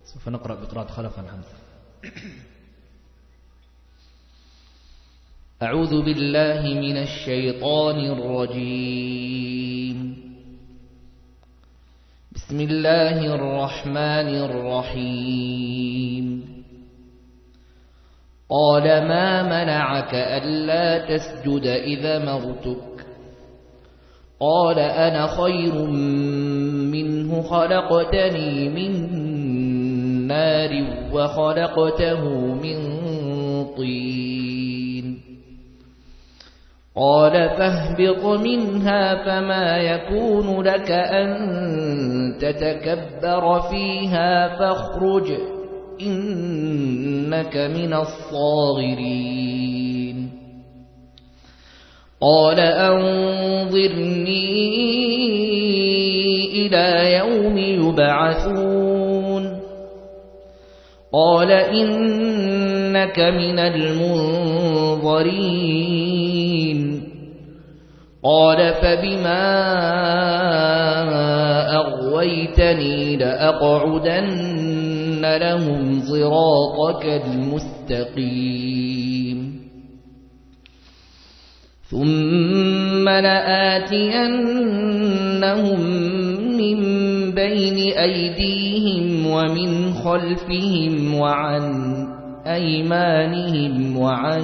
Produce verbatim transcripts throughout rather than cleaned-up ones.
سوف نقرأ بقراءة خلف عن حمزة. أعوذ بالله من الشيطان الرجيم. بسم الله الرحمن الرحيم. قال ما منعك ألا تسجد إذا مرتك؟ قال أنا خير منه خلقتني من نار وخلقته من طين. قال فاهبط منها فما يكون لك أن تتكبر فيها فاخرج إنك من الصاغرين. قال أنظرني إلى يوم يبعثون. قال إنك من المنظرين. قال فبما أغويتني لأقعدن لهم صراطك المستقيم ثم لآتينهم من بين أيديهم ومن خلفهم وعن أيمانهم وعن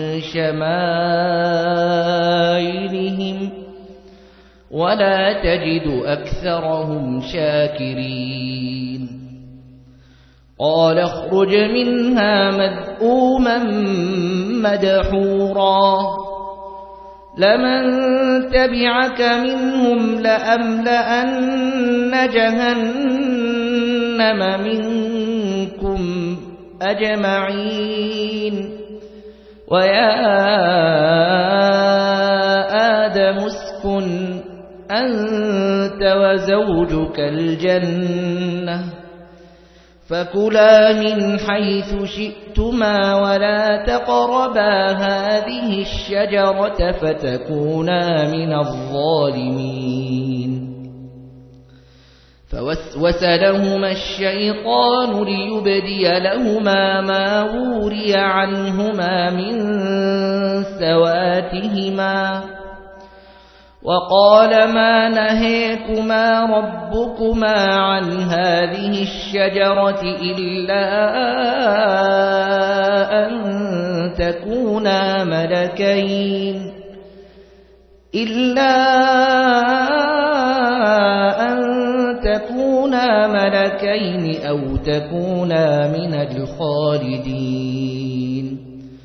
شمائلهم ولا تجد أكثرهم شاكرين. قال اخرج منها مذءوما مدحورا لمن تبعك منهم لأملأن جهنم منكم أجمعين. ويا آدم اسكن أنت وزوجك الجنة فكلا من حيث شئتما ولا تقربا هذه الشجرة فتكونا من الظالمين. فوسوس لهما الشيطان ليبدي لهما ما وري عنهما من سواتهما وقال ما نهيكما ربكما عن هذه الشجرة إلا أن تكونا ملكين إلا أن تكونا ملكين أو تكونا من الخالدين.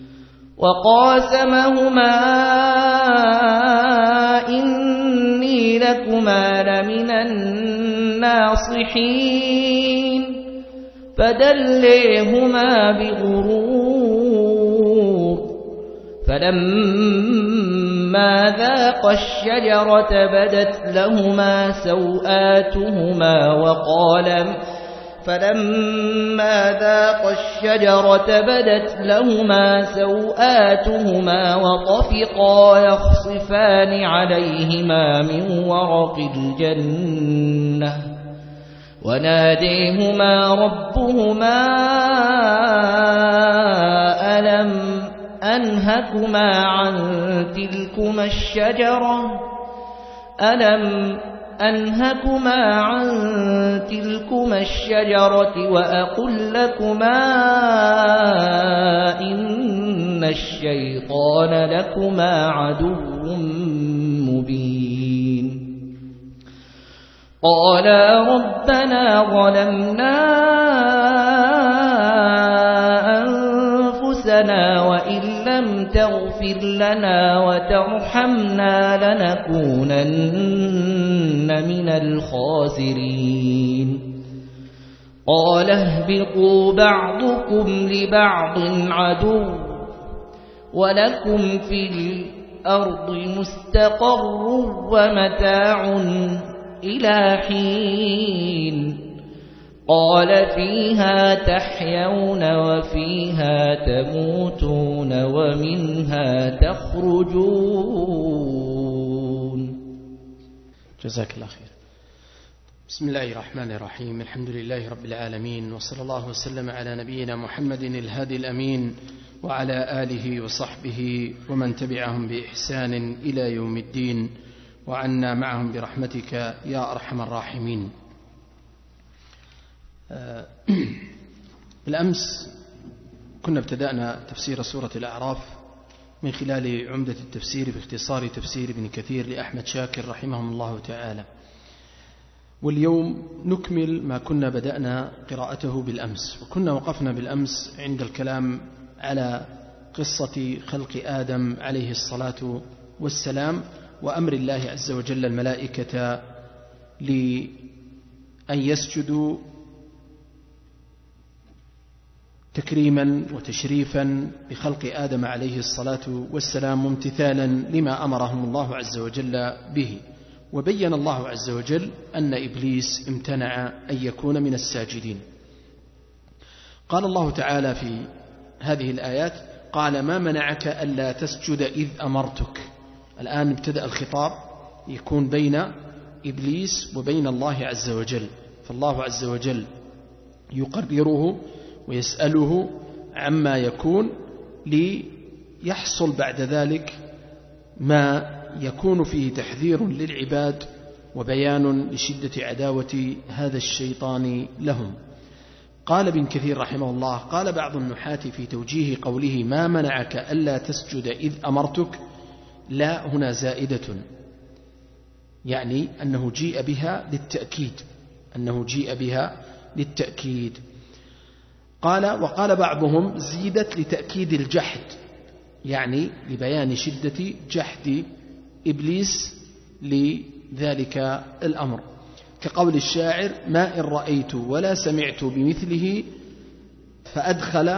وقاسمهما إني لكما لمن الناصحين فدليهما بغرور فلما ذاقا الشجرة بدت لهما سوآتهما وقال فلما ذاقا الشجرة بدت لهما سوآتهما وطفقا يخصفان عليهما من ورق الجنة وناديهما ربهما ألم أنهكما عن تلكما الشجرة ألم أنهكما عن تلكما الشجرة وأقل لكما إن الشيطان لكما عدو مبين. قالا ربنا ظلمنا أنفسنا وإن لم تغفر لنا وترحمنا لنكونن من الخاسرين. قال اهبطوا بعضكم لبعض عدو ولكم في الأرض مستقر ومتاع إلى حين. قال فيها تحيون وفيها تموتون ومنها تخرجون. جزاك الله خير. بسم الله الرحمن الرحيم. الحمد لله رب العالمين، وصلى الله وسلم على نبينا محمد الهادي الأمين وعلى آله وصحبه ومن تبعهم بإحسان إلى يوم الدين، وعنا معهم برحمتك يا أرحم الراحمين. بالأمس كنا ابتدأنا تفسير سورة الأعراف من خلال عمدة التفسير باختصار تفسير ابن كثير لأحمد شاكر رحمهم الله تعالى، واليوم نكمل ما كنا بدأنا قراءته بالأمس. وكنا وقفنا بالأمس عند الكلام على قصة خلق آدم عليه الصلاة والسلام، وأمر الله عز وجل الملائكة لأن يسجدوا تكريما وتشريفا بخلق آدم عليه الصلاة والسلام، امتثالا لما أمرهم الله عز وجل به. وبين الله عز وجل أن إبليس امتنع أن يكون من الساجدين. قال الله تعالى في هذه الآيات: قال ما منعك ألا تسجد إذ أمرتك. الآن ابتدأ الخطاب يكون بين إبليس وبين الله عز وجل، فالله عز وجل يقرره ويسأله عما يكون ليحصل بعد ذلك ما يكون فيه تحذير للعباد وبيان لشدة عداوة هذا الشيطان لهم. قال ابن كثير رحمه الله: قال بعض النحاة في توجيه قوله ما منعك ألا تسجد إذ أمرتك، لا هنا زائدة، يعني أنه جيء بها للتأكيد، أنه جيء بها للتأكيد. قال وقال بعضهم زيدت لتأكيد الجحد، يعني لبيان شدة جحد إبليس لذلك الأمر، كقول الشاعر: ما إن رأيت ولا سمعت بمثله، فأدخل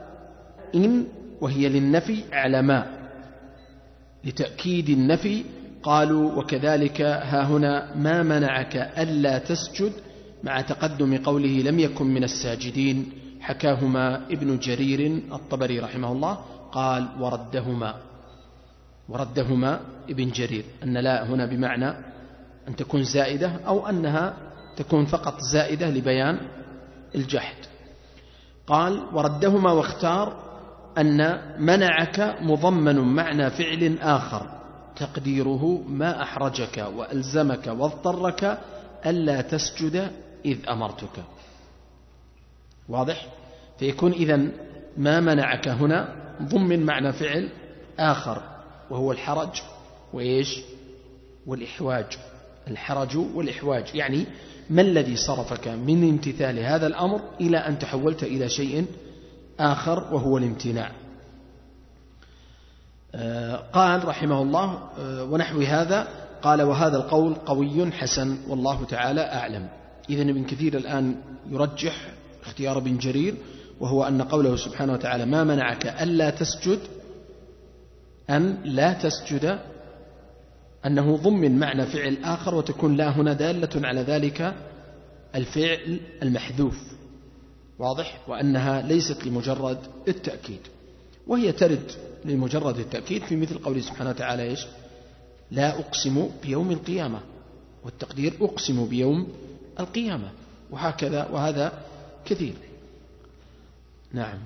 إن وهي للنفي على ما لتأكيد النفي. قالوا وكذلك ها هنا ما منعك ألا تسجد مع تقدم قوله لم يكن من الساجدين، حكاهما ابن جرير الطبري رحمه الله، قال وردهما وردهما ابن جرير، أن لا هنا بمعنى أن تكون زائدة أو أنها تكون فقط زائدة لبيان الجحد. قال وردهما، واختار أن منعك مضمن معنى فعل آخر تقديره ما أحرجك وألزمك واضطرك ألا تسجد إذ أمرتك. واضح؟ فيكون إذن ما منعك هنا ضمن معنى فعل آخر، وهو الحرج وإيش والإحواج. الحرج والإحواج يعني ما الذي صرفك من امتثال هذا الأمر إلى أن تحولت إلى شيء آخر وهو الامتناع. آه قال رحمه الله آه ونحو هذا. قال وهذا القول قوي حسن والله تعالى أعلم. إذن ابن كثير الآن يرجح اختيار ابن جرير، وهو أن قوله سبحانه وتعالى ما منعك ألا تسجد، أن لا تسجد، أنه ضمن معنى فعل آخر، وتكون لا هنا دالة على ذلك الفعل المحذوف. واضح؟ وأنها ليست لمجرد التأكيد، وهي ترد لمجرد التأكيد في مثل قوله سبحانه وتعالى إيش؟ لا أقسم بيوم القيامة، والتقدير أقسم بيوم القيامة، وهكذا وهذا كثير. نعم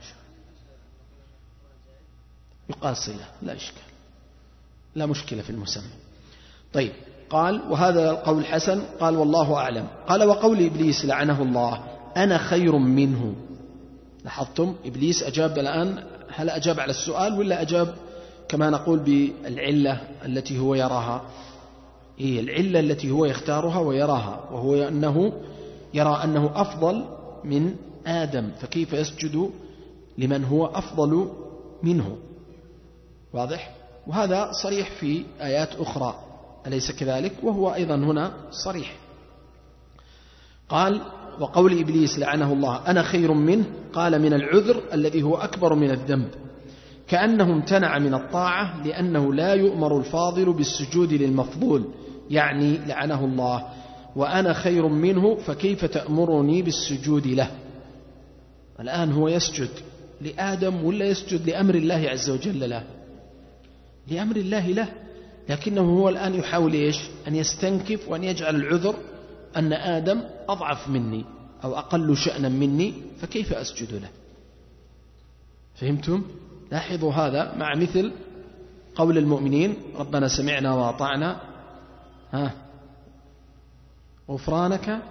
يقال صلة، لا إشكال، لا مشكلة في المسمى. طيب قال وهذا القول حسن. قال والله أعلم. قال وقول إبليس لعنه الله أنا خير منه. لاحظتم إبليس أجاب الآن، هل أجاب على السؤال ولا أجاب كما نقول بالعلة التي هو يراها؟ هي العلة التي هو يختارها ويراها، وهو أنه يرى أنه أفضل من آدم، فكيف يسجد لمن هو أفضل منه؟ واضح؟ وهذا صريح في آيات أخرى أليس كذلك؟ وهو أيضا هنا صريح. قال وقول إبليس لعنه الله أنا خير منه. قال من العذر الذي هو أكبر من الذنب، كأنه امتنع من الطاعة لأنه لا يؤمر الفاضل بالسجود للمفضول، يعني لعنه الله وأنا خير منه فكيف تأمرني بالسجود له؟ الآن هو يسجد لآدم ولا يسجد لأمر الله عز وجل له؟ لأمر الله له، لكنه هو الآن يحاول إيش؟ أن يستنكف وأن يجعل العذر أن آدم أضعف مني أو أقل شأنا مني، فكيف أسجد له؟ فهمتم؟ لاحظوا هذا مع مثل قول المؤمنين ربنا سمعنا وأطعنا ها غفرانك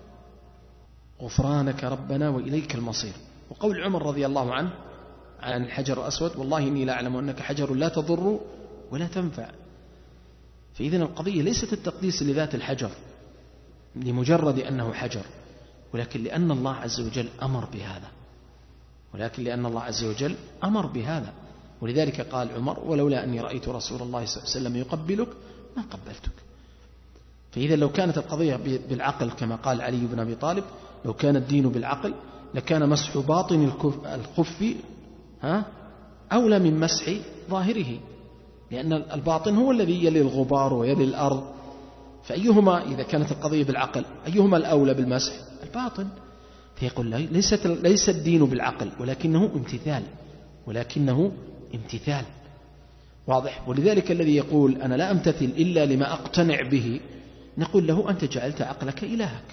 غفرانك ربنا وإليك المصير. وقول عمر رضي الله عنه عن الحجر الأسود والله إني لا أعلم أنك حجر لا تضر ولا تنفع. فإذن القضية ليست التقديس لذات الحجر لمجرد أنه حجر، ولكن لأن الله عز وجل أمر بهذا ولكن لأن الله عز وجل أمر بهذا ولذلك قال عمر ولولا أني رأيت رسول الله صلى الله عليه وسلم يقبلك ما قبلتك. فإذا لو كانت القضية بالعقل كما قال علي بن أبي طالب، لو كان الدين بالعقل لكان مسح باطن الخف ها أولى من مسح ظاهره، لأن الباطن هو الذي يلي الغبار ويلي الأرض، فأيهما إذا كانت القضية بالعقل أيهما الأولى بالمسح؟ الباطن. فيقول ليست ليس الدين بالعقل ولكنه امتثال ولكنه امتثال واضح. ولذلك الذي يقول أنا لا أمتثل إلا لما أقتنع به نقول له أنت جعلت عقلك إلهك،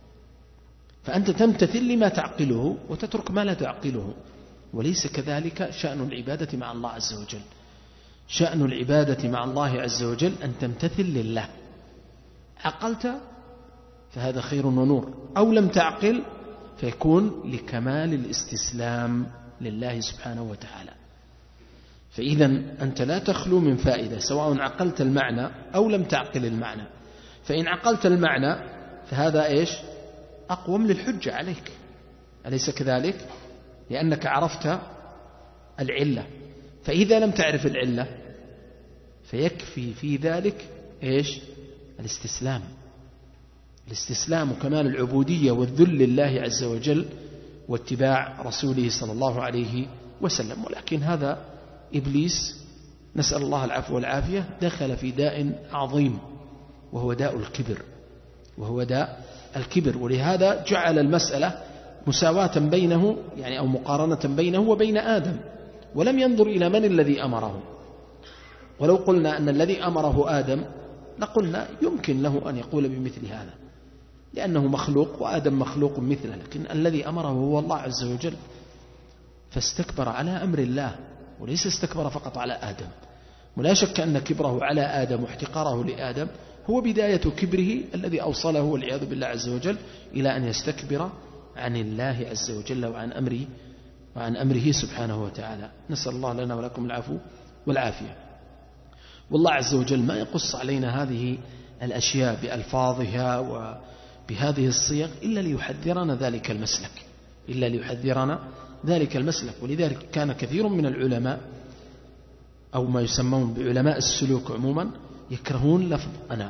فأنت تمتثل لما تعقله وتترك ما لا تعقله، وليس كذلك شأن العبادة مع الله عز وجل. شأن العبادة مع الله عز وجل أن تمتثل لله، عقلت فهذا خير ونور، أو لم تعقل فيكون لكمال الاستسلام لله سبحانه وتعالى. فإذا أنت لا تخلو من فائدة سواء عقلت المعنى أو لم تعقل المعنى. فإن عقلت المعنى فهذا إيش؟ أقوم للحجة عليك، أليس كذلك؟ لأنك عرفت العلة. فإذا لم تعرف العلة فيكفي في ذلك إيش؟ الاستسلام الاستسلام وكمال العبودية والذل لله عز وجل واتباع رسوله صلى الله عليه وسلم. ولكن هذا إبليس نسأل الله العفو والعافية دخل في داء عظيم وهو داء الكبر وهو داء الكبر ولهذا جعل المسألة مساواة بينه يعني أو مقارنة بينه وبين آدم، ولم ينظر إلى من الذي أمره. ولو قلنا أن الذي أمره آدم لقلنا يمكن له أن يقول بمثل هذا لأنه مخلوق وآدم مخلوق مثله، لكن الذي أمره هو الله عز وجل، فاستكبر على أمر الله وليس استكبر فقط على آدم. ولا شك أن كبره على آدم واحتقاره لآدم هو بداية كبره الذي أوصله والعياذ بالله عز وجل إلى أن يستكبر عن الله عز وجل وعن أمره وعن أمره سبحانه وتعالى. نسأل الله لنا ولكم العفو والعافية. والله عز وجل ما يقص علينا هذه الأشياء بألفاظها وبهذه الصيغ إلا ليحذرنا ذلك المسلك إلا ليحذرنا ذلك المسلك. ولذلك كان كثير من العلماء أو ما يسمون بعلماء السلوك عموما يكرهون لفظ أنا.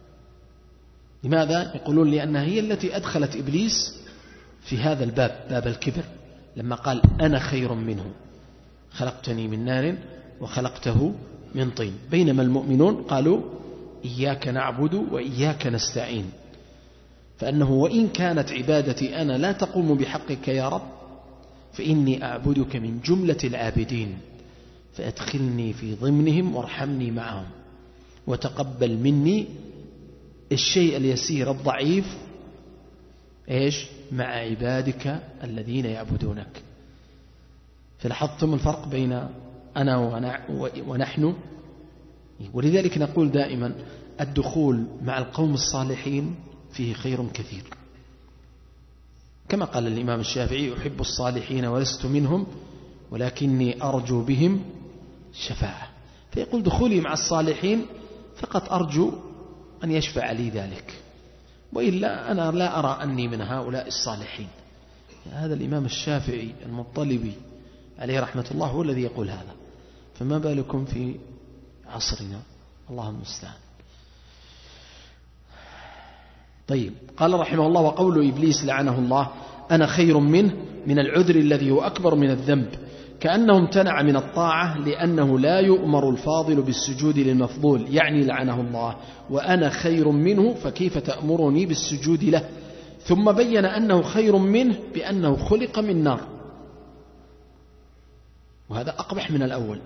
لماذا؟ يقولون لأنها هي التي أدخلت إبليس في هذا الباب، باب الكبر، لما قال أنا خير منه خلقتني من نار وخلقته من طين. بينما المؤمنون قالوا إياك نعبد وإياك نستعين، فأنه وإن كانت عبادتي أنا لا تقوم بحقك يا رب فإني أعبدك من جملة العابدين فأدخلني في ضمنهم وارحمني معهم وتقبل مني الشيء اليسير الضعيف إيش مع عبادك الذين يعبدونك. فلاحظتم الفرق بين أنا ونحن. ولذلك نقول دائما الدخول مع القوم الصالحين فيه خير كثير، كما قال الإمام الشافعي أحب الصالحين ولست منهم ولكني أرجو بهم شفاعة. فيقول دخولي مع الصالحين فقط أرجو أن يشفع لي ذلك، وإلا أنا لا أرى أني من هؤلاء الصالحين. هذا الإمام الشافعي المطلبي عليه رحمة الله هو الذي يقول هذا، فما بالكم في عصرنا؟ الله المستعان. طيب، قال رحمه الله وقول إبليس لعنه الله أنا خير منه من العذر الذي هو أكبر من الذنب، كأنه امتنع من الطاعة لأنه لا يؤمر الفاضل بالسجود للمفضول، يعني لعنه الله وأنا خير منه فكيف تأمرني بالسجود له. ثم بين أنه خير منه بأنه خلق من نار، وهذا أقبح من الأول،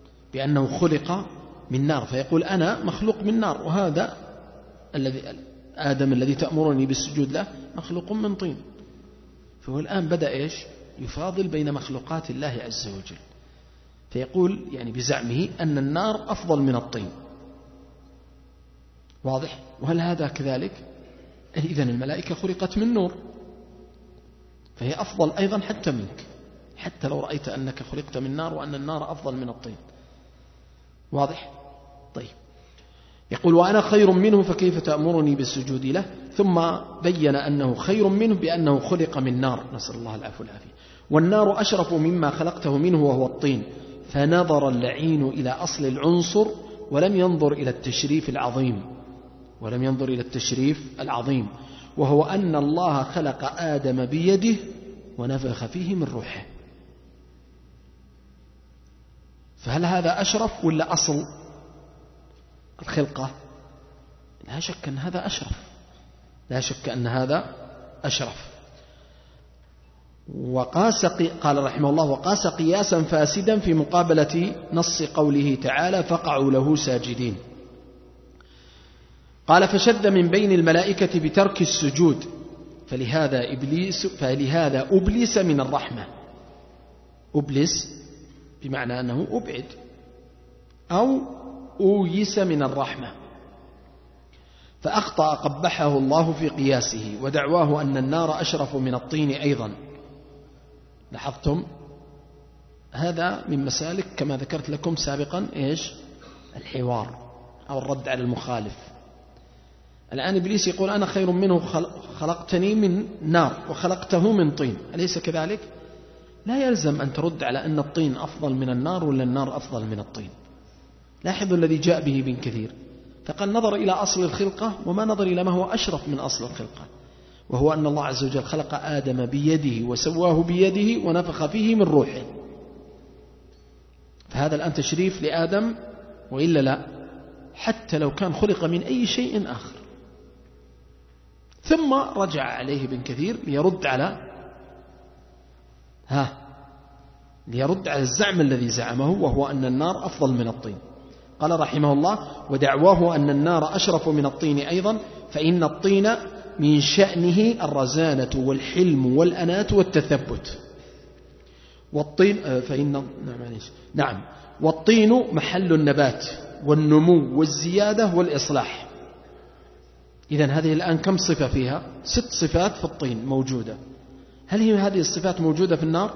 بأنه خلق من نار، فيقول أنا مخلوق من نار، وهذا الذي آدم الذي تأمرني بالسجود له مخلوق من طين. فهو الآن بدأ إيش يفاضل بين مخلوقات الله عز وجل، فيقول يعني بزعمه أن النار أفضل من الطين. واضح؟ وهل هذا كذلك؟ إذن الملائكة خلقت من نور، فهي أفضل أيضا حتى منك، حتى لو رأيت أنك خلقت من نار وأن النار أفضل من الطين. واضح؟ طيب، يقول وأنا خير منه فكيف تأمرني بالسجود له؟ ثم بين أنه خير منه بأنه خلق من نار، نسأل الله العفو والعافية. والنار أشرف مما خلقته منه وهو الطين. فنظر اللعين إلى أصل العنصر ولم ينظر إلى التشريف العظيم ولم ينظر إلى التشريف العظيم وهو أن الله خلق آدم بيده ونفخ فيه من روحه. فهل هذا أشرف ولا أصل الخلقة؟ لا شك أن هذا أشرف، لا شك أن هذا أشرف. وقاس قال رحمه الله وقاس قياسا فاسدا في مقابلة نص قوله تعالى فقعوا له ساجدين. قال فشد من بين الملائكة بترك السجود فلهذا إبليس فلهذا أبلس من الرحمة. أبلس بمعنى أنه أبعد أو أويس من الرحمة، فأخطأ قبحه الله في قياسه ودعواه أن النار أشرف من الطين أيضا. لاحظتم هذا من مسالك كما ذكرت لكم سابقا إيش الحوار أو الرد على المخالف. الآن إبليس يقول أنا خير منه، خلقتني من نار وخلقته من طين، أليس كذلك؟ لا يلزم أن ترد على أن الطين أفضل من النار ولا النار أفضل من الطين. لاحظوا الذي جاء به ابن كثير، فقد نظر إلى أصل الخلقة وما نظر إلى ما هو أشرف من أصل الخلقة، وهو أن الله عز وجل خلق آدم بيده وسواه بيده ونفخ فيه من روحه. فهذا الآن تشريف لآدم وإلا لا، حتى لو كان خلق من أي شيء آخر. ثم رجع عليه ابن كثير ليرد على ها ليرد على الزعم الذي زعمه وهو أن النار أفضل من الطين. قال رحمه الله ودعواه أن النار أشرف من الطين أيضا فإن الطين من شأنه الرزانة والحلم والأناة والتثبت. والطين فإن نعم, نعم والطين محل النبات والنمو والزيادة والإصلاح. إذن هذه الآن كم صفة فيها؟ ست صفات في الطين موجودة. هل هي هذه الصفات موجودة في النار؟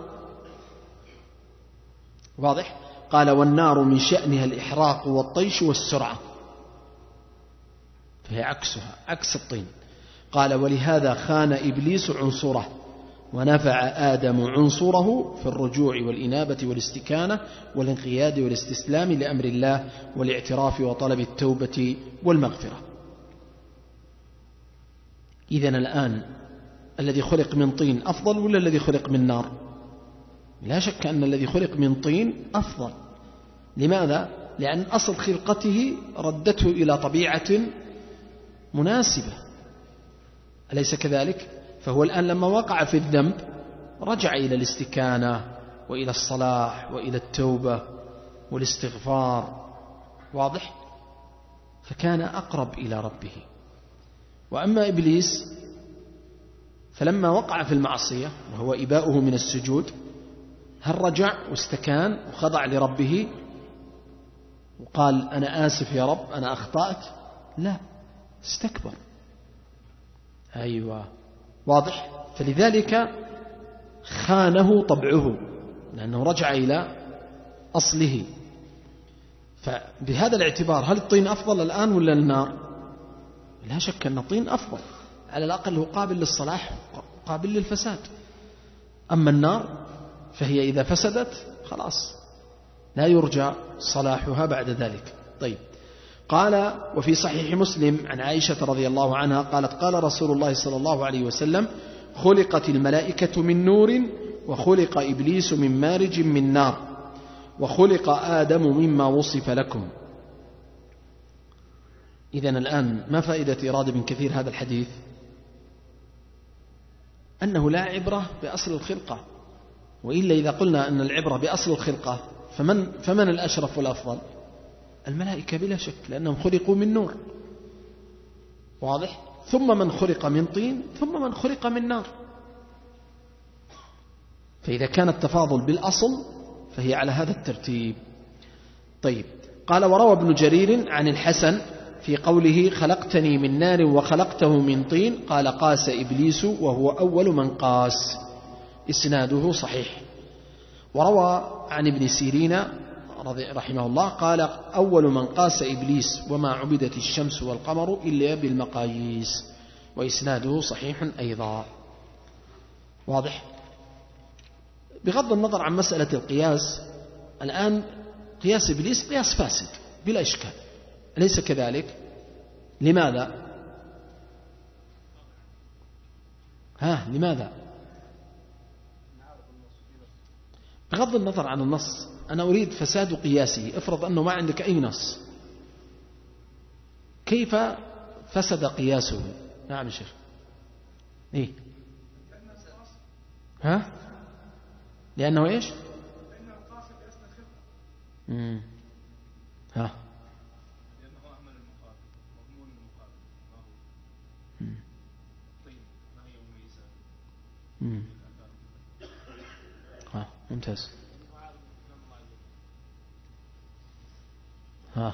واضح؟ قال والنار من شأنها الإحراق والطيش والسرعة، فهي عكسها عكس الطين. قال ولهذا خان إبليس عنصره ونفع آدم عنصره في الرجوع والإنابة والاستكانة والانقياد والاستسلام لأمر الله والاعتراف وطلب التوبة والمغفرة. إذن الآن الذي خلق من طين أفضل ولا الذي خلق من نار؟ لا شك أن الذي خلق من طين أفضل. لماذا؟ لأن أصل خلقته ردته إلى طبيعة مناسبة، أليس كذلك؟ فهو الآن لما وقع في الذنب رجع إلى الاستكانة وإلى الصلاح وإلى التوبة والاستغفار. واضح؟ فكان أقرب إلى ربه. وأما إبليس فلما وقع في المعصية وهو إباؤه من السجود هل رجع واستكان وخضع لربه وقال أنا آسف يا رب أنا أخطأت؟ لا، استكبر. أيوة واضح. فلذلك خانه طبعه لأنه رجع إلى أصله. فبهذا الاعتبار هل الطين أفضل الآن ولا النار؟ لا شك أن الطين أفضل، على الأقل هو قابل للصلاح قابل للفساد. أما النار فهي إذا فسدت خلاص لا يرجى صلاحها بعد ذلك. طيب قال وفي صحيح مسلم عن عائشة رضي الله عنها قالت قال رسول الله صلى الله عليه وسلم خلقت الملائكة من نور وخلق إبليس من مارج من نار وخلق آدم مما وصف لكم. إذن الآن ما فائدة إيراد ابن كثير هذا الحديث؟ أنه لا عبرة بأصل الخلقة، وإلا إذا قلنا أن العبرة بأصل الخلقة فمن, فمن الأشرف والأفضل؟ الملائكة بلا شك لأنهم خلقوا من نور. واضح؟ ثم من خلق من طين ثم من خلق من نار. فإذا كان التفاضل بالأصل فهي على هذا الترتيب. طيب، قال وروى ابن جرير عن الحسن في قوله خلقتني من نار وخلقته من طين قال قاس إبليس وهو أول من قاس، إسناده صحيح. وروى عن ابن سيرين رحمه الله قال أول من قاس إبليس وما عبدت الشمس والقمر إلا بالمقاييس، وإسناده صحيح أيضا. واضح؟ بغض النظر عن مسألة القياس، الآن قياس إبليس قياس فاسد بلا إشكال، أليس كذلك؟ لماذا؟ ها لماذا؟ بغض النظر عن النص، أنا أريد فساد قياسه. افرض أنه ما عندك أي نص، كيف فسد قياسه؟ نعم يا شيخ. إيه؟ ها؟ لأنه إيش؟ لأنه قاصد أصل الخلقة. امم ها؟ لأنه أعمل المقابل، مضمون المقابل ما هو؟ امم طيب ما هي مميزات؟ امم ها ممتاز. ها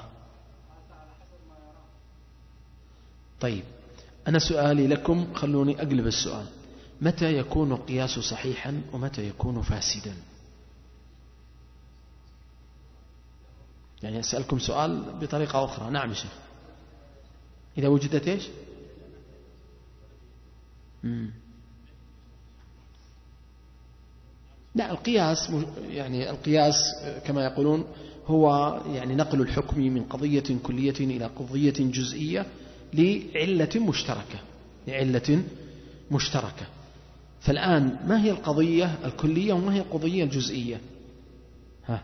طيب، أنا سؤالي لكم، خلوني أقلب السؤال، متى يكون القياس صحيحا ومتى يكون فاسدا؟ يعني أسألكم سؤال بطريقة أخرى. نعم يا شيخ. إذا وجدت إيش؟ مم. لا، القياس يعني القياس كما يقولون هو يعني نقل الحكم من قضية كلية إلى قضية جزئية لعلة مشتركة لعلة مشتركة. فالآن ما هي القضية الكلية وما هي القضية الجزئية؟ ها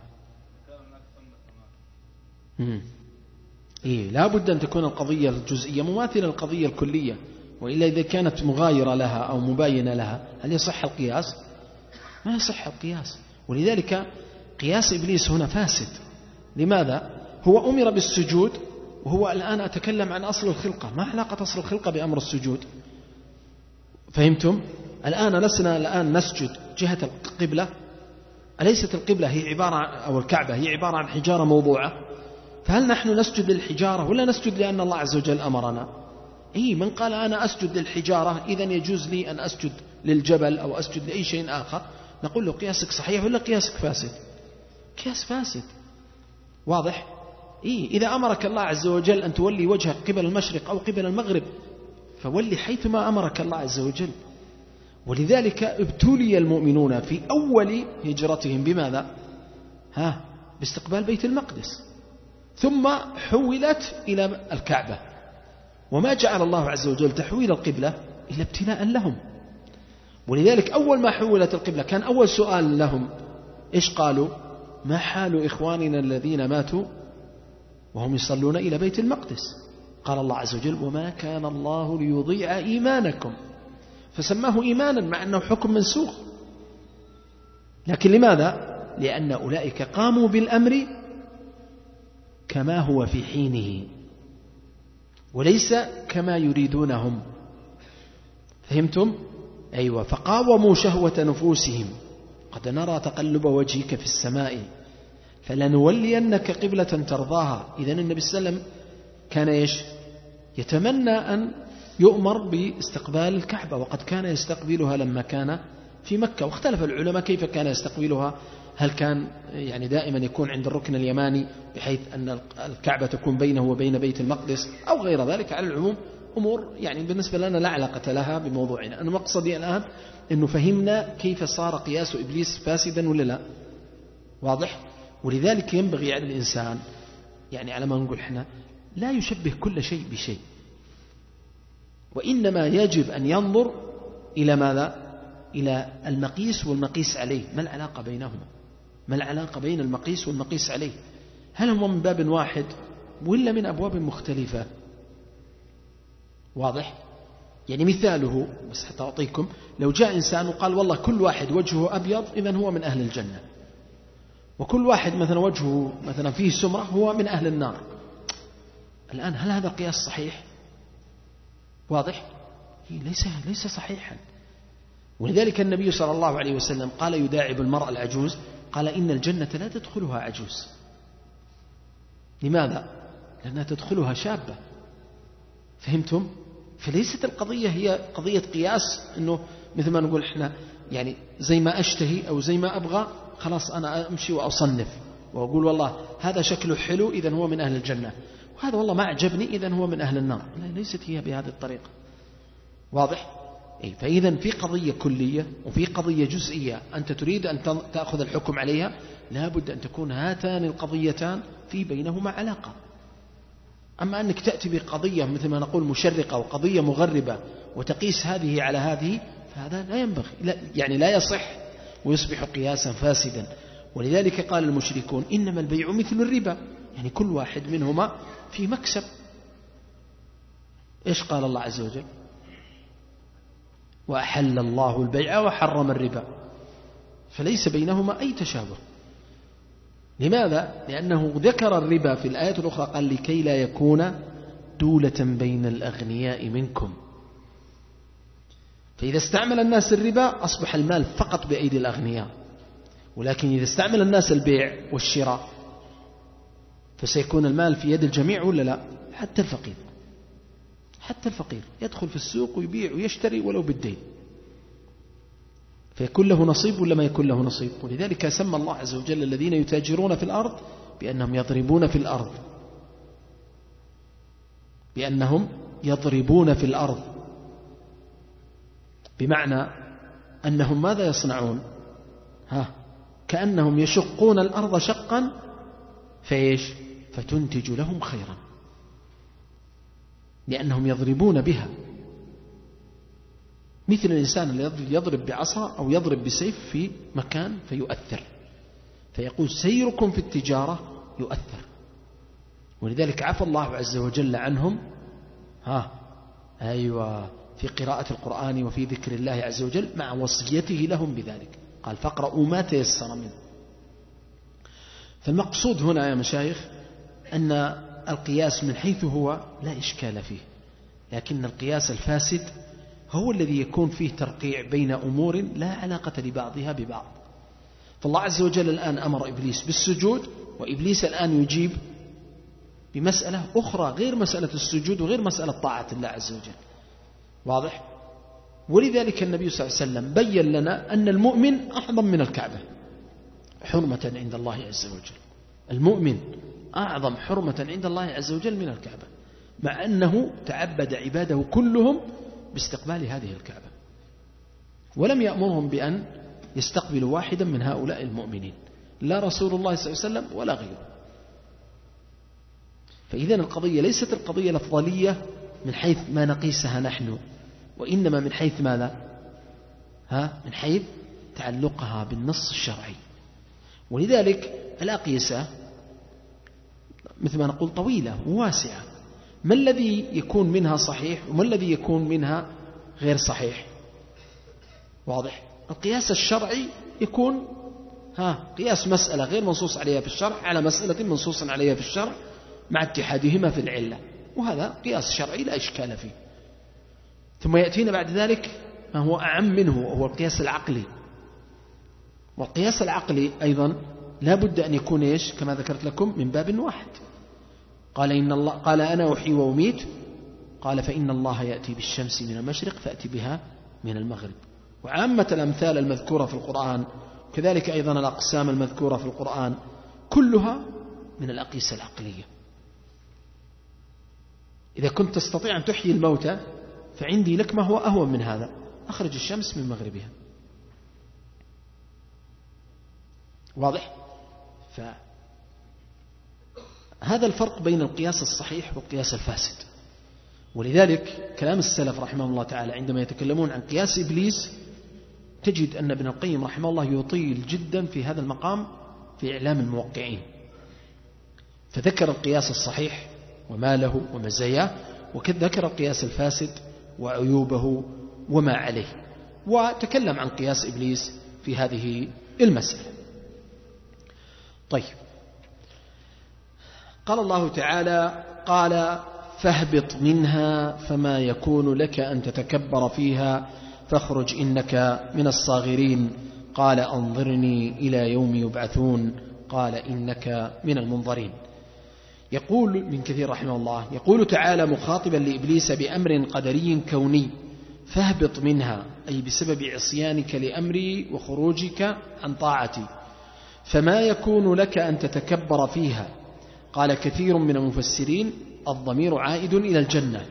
مم. إيه، لا بد أن تكون القضية الجزئية مماثلة للقضية الكلية، وإلا إذا كانت مغايرة لها أو مباينة لها هل يصح القياس؟ ما يصح القياس. ولذلك قياس إبليس هنا فاسد. لماذا؟ هو أمر بالسجود، وهو الآن أتكلم عن أصل الخلقة، ما علاقة أصل الخلقة بأمر السجود؟ فهمتم؟ الآن لسنا الآن نسجد جهة القبلة، أليست القبلة هي عبارة أو الكعبة هي عبارة عن حجارة موضوعة؟ فهل نحن نسجد للحجارة ولا نسجد لأن الله عز وجل أمرنا؟ إيه، من قال أنا أسجد للحجارة إذن يجوز لي أن أسجد للجبل أو أسجد لأي شيء آخر، نقول له قياسك صحيح ولا قياسك فاسد؟ قياس فاسد. واضح؟ إيه، إذا أمرك الله عز وجل أن تولي وجهك قبل المشرق أو قبل المغرب فولي حيثما أمرك الله عز وجل. ولذلك ابتلي المؤمنون في أول هجرتهم بماذا؟ ها باستقبال بيت المقدس، ثم حولت إلى الكعبة، وما جعل الله عز وجل تحويل القبلة إلا ابتلاء لهم. ولذلك أول ما حولت القبلة كان أول سؤال لهم إيش قالوا؟ ما حال إخواننا الذين ماتوا وهم يصلون إلى بيت المقدس؟ قال الله عز وجل وما كان الله ليضيع إيمانكم، فسماه إيمانا مع أنه حكم منسوخ. لكن لماذا؟ لأن أولئك قاموا بالأمر كما هو في حينه وليس كما يريدونهم. فهمتم؟ أيوة، فقاوموا شهوة نفوسهم. قد نرى تقلب وجهك في السماء فلنولينك قبلة ترضاها. إذن النبي صلى الله عليه وسلم كان إيش؟ يتمنى أن يؤمر باستقبال الكعبة، وقد كان يستقبلها لما كان في مكة. واختلف العلماء كيف كان يستقبلها، هل كان يعني دائما يكون عند الركن اليماني بحيث أن الكعبة تكون بينه وبين بيت المقدس أو غير ذلك. على العموم أمور يعني بالنسبة لنا لا علاقة لها بموضوعنا. أنا مقصدي الآن أنه فهمنا كيف صار قياس إبليس فاسدا ولا لا. واضح؟ ولذلك ينبغي على الإنسان يعني على ما نقول احنا لا يشبه كل شيء بشيء، وإنما يجب أن ينظر إلى ماذا؟ إلى المقيس والمقيس عليه. ما العلاقة بينهما؟ ما العلاقة بين المقيس والمقيس عليه؟ هل هم من باب واحد ولا من أبواب مختلفة؟ واضح؟ يعني مثاله بس حتى أعطيكم، لو جاء إنسان وقال والله كل واحد وجهه أبيض إذن هو من أهل الجنة، وكل واحد مثلا وجهه مثلا فيه سمرة هو من أهل النار، الآن هل هذا قياس صحيح؟ واضح؟ ليس ليس صحيحا. ولذلك النبي صلى الله عليه وسلم قال يداعب المرأة العجوز، قال إن الجنة لا تدخلها عجوز. لماذا؟ لأنها تدخلها شابة. فهمتم؟ فليست القضية هي قضية قياس، أنه مثل ما نقول إحنا يعني زي ما أشتهي أو زي ما أبغى خلاص أنا أمشي وأصنف وأقول والله هذا شكله حلو إذن هو من أهل الجنة، وهذا والله ما أعجبني إذن هو من أهل النار. لا، ليست هي بهذه الطريقة. واضح؟ أي فإذا في قضية كلية وفي قضية جزئية أنت تريد أن تأخذ الحكم عليها، لا بد أن تكون هاتان القضيتان في بينهما علاقة. أما أنك تأتي بقضية مثل ما نقول مشرقة وقضية مغربة وتقيس هذه على هذه، فهذا لا ينبغي، لا يعني لا يصح ويصبح قياسا فاسدا. ولذلك قال المشركون إنما البيع مثل الربا، يعني كل واحد منهما في مكسب. إيش قال الله عز وجل؟ وأحل الله البيع وحرم الربا، فليس بينهما أي تشابه. لماذا؟ لأنه ذكر الربا في الآية الأخرى قال لكي لا يكون دولة بين الأغنياء منكم. فإذا استعمل الناس الربا أصبح المال فقط بأيدي الأغنياء، ولكن إذا استعمل الناس البيع والشراء فسيكون المال في يد الجميع ولا لا؟ حتى الفقير، حتى الفقير يدخل في السوق ويبيع ويشتري ولو بالدين، فيكون له نصيب ولا ما يكون له نصيب. ولذلك سمى الله عز وجل الذين يتاجرون في الأرض بأنهم يضربون في الأرض، بأنهم يضربون في الأرض، بمعنى أنهم ماذا يصنعون؟ ها كأنهم يشقون الأرض شقا فإيش؟ فتنتج لهم خيرا، لأنهم يضربون بها، مثل الإنسان الذي يضرب بعصا أو يضرب بسيف في مكان فيؤثر، فيقول سيركم في التجارة يؤثر. ولذلك عفى الله عز وجل عنهم ها أيوة في قراءة القرآن وفي ذكر الله عز وجل مع وصيته لهم بذلك، قال فاقرؤوا ما تيسر منه. فالمقصود هنا يا مشايخ أن القياس من حيث هو لا إشكال فيه، لكن القياس الفاسد هو الذي يكون فيه ترقيع بين أمور لا علاقة لبعضها ببعض. فالله عز وجل الآن أمر إبليس بالسجود، وإبليس الآن يجيب بمسألة أخرى غير مسألة السجود وغير مسألة طاعة الله عز وجل. واضح؟ ولذلك النبي صلى الله عليه وسلم بيّن لنا أن المؤمن أعظم من الكعبة حرمة عند الله عز وجل. المؤمن أعظم حرمة عند الله عز وجل من الكعبة، مع أنه تعبد عباده كلهم باستقبال هذه الكعبة، ولم يأمرهم بأن يستقبلوا واحدا من هؤلاء المؤمنين، لا رسول الله صلى الله عليه وسلم ولا غيره. فإذن القضية ليست القضية الأفضلية من حيث ما نقيسها نحن، وإنما من حيث ماذا؟ ها؟ من حيث تعلقها بالنص الشرعي. ولذلك الأقيسة مثل ما نقول طويلة وواسعة، ما الذي يكون منها صحيح وما الذي يكون منها غير صحيح؟ واضح؟ القياس الشرعي يكون ها قياس مسألة غير منصوص عليها في الشرع على مسألة منصوص عليها في الشرع مع اتحادهما في العلة، وهذا قياس شرعي لا إشكال فيه. ثم يأتينا بعد ذلك ما هو أعم منه وهو القياس العقلي. والقياس العقلي أيضا لا بد أن يكون إيش؟ كما ذكرت لكم من باب واحد. قال إن الله قال أنا أحيي وأميت، قال فإن الله يأتي بالشمس من المشرق فأتي بها من المغرب. وعامة الأمثال المذكورة في القرآن كذلك أيضا الأقسام المذكورة في القرآن كلها من الأقيسة العقلية. إذا كنت تستطيع أن تحيي الموتى فعندي لك ما هو أهون من هذا، أخرج الشمس من مغربها. واضح؟ فهذا الفرق بين القياس الصحيح والقياس الفاسد. ولذلك كلام السلف رحمه الله تعالى عندما يتكلمون عن قياس إبليس تجد أن ابن القيم رحمه الله يطيل جدا في هذا المقام في إعلام الموقعين، فذكر القياس الصحيح وما له ومزاياه، وذكر القياس الفاسد وعيوبه وما عليه، وتكلم عن قياس إبليس في هذه المسألة. طيب، قال الله تعالى قال فاهبط منها فما يكون لك أن تتكبر فيها فاخرج إنك من الصاغرين. قال أنظرني إلى يوم يبعثون قال إنك من المنظرين. يقول ابن كثير رحمه الله يقول تعالى مخاطبا لإبليس بأمر قدري كوني فاهبط منها أي بسبب عصيانك لأمري وخروجك عن طاعتي فما يكون لك أن تتكبر فيها. قال كثير من المفسرين الضمير عائد إلى الجنة.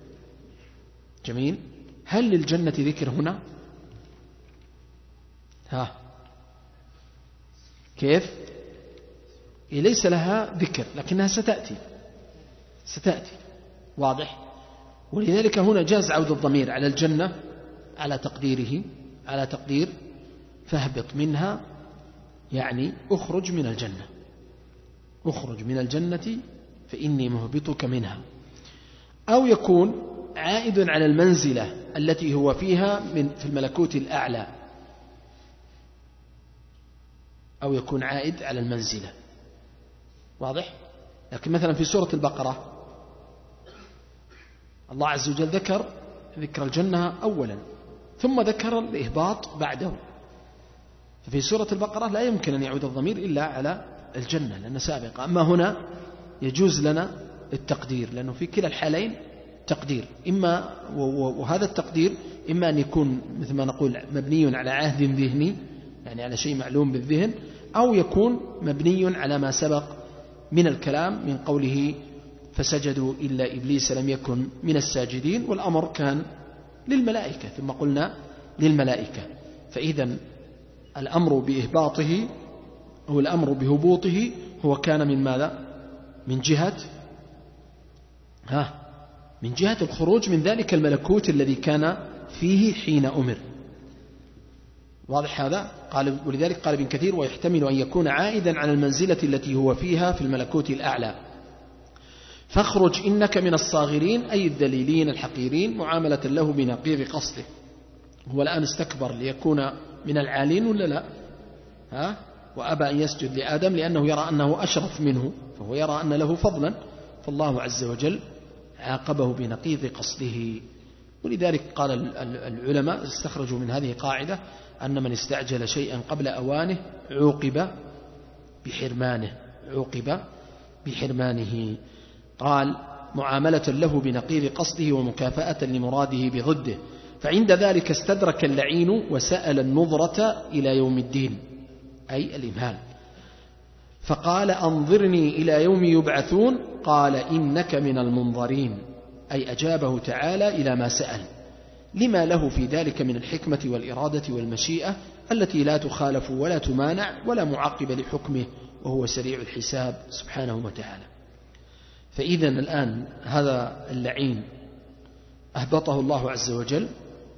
جميل. هل للجنة ذكر هنا؟ ها كيف؟ ليس لها ذكر لكنها ستأتي ستأتي واضح. ولذلك هنا جاز عود الضمير على الجنة على تقديره على تقدير فاهبط منها يعني أخرج من الجنة أخرج من الجنة فإني مهبطك منها. أو يكون عائد على المنزلة التي هو فيها من في الملكوت الأعلى أو يكون عائد على المنزلة واضح. لكن مثلا في سورة البقرة الله عز وجل ذكر ذكر الجنة أولا ثم ذكر الإهباط بعده. ففي سورة البقرة لا يمكن أن يعود الضمير إلا على الجنة لأنه سابقة. أما هنا يجوز لنا التقدير لأنه في كلا الحالين تقدير إما وهذا التقدير إما أن يكون مثل ما نقول مبني على عهد ذهني يعني على شيء معلوم بالذهن أو يكون مبني على ما سبق من الكلام من قوله فسجدوا إلا إبليس لم يكن من الساجدين والأمر كان للملائكة ثم قلنا للملائكة. فإذا الأمر بإهباطه أو الأمر بهبوطه هو كان من ماذا؟ من جهة ها من جهة الخروج من ذلك الملكوت الذي كان فيه حين أمر. واضح هذا؟ قال ولذلك قال ابن كثير ويحتمل أن يكون عائدا على المنزلة التي هو فيها في الملكوت الأعلى. فاخرج إنك من الصاغرين أي الذليلين الحقيرين معاملة له بنقيض قصده. هو الآن استكبر ليكون من العالين ولا لا؟ ها؟ وأبى أن يسجد لآدم لأنه يرى أنه أشرف منه فهو يرى أن له فضلا فالله عز وجل عاقبه بنقيض قصده. ولذلك قال العلماء استخرجوا من هذه قاعدة أن من استعجل شيئا قبل أوانه عوقب بحرمانه عوقب بحرمانه. قال معاملة له بنقيض قصده ومكافأة لمراده بضده. فعند ذلك استدرك اللعين وسأل النظرة إلى يوم الدين أي الإمهال فقال أنظرني إلى يوم يبعثون قال إنك من المنظرين أي أجابه تعالى إلى ما سأل لما له في ذلك من الحكمة والإرادة والمشيئة التي لا تخالف ولا تمانع ولا معقب لحكمه وهو سريع الحساب سبحانه وتعالى. فإذا الآن هذا اللعين أهبطه الله عز وجل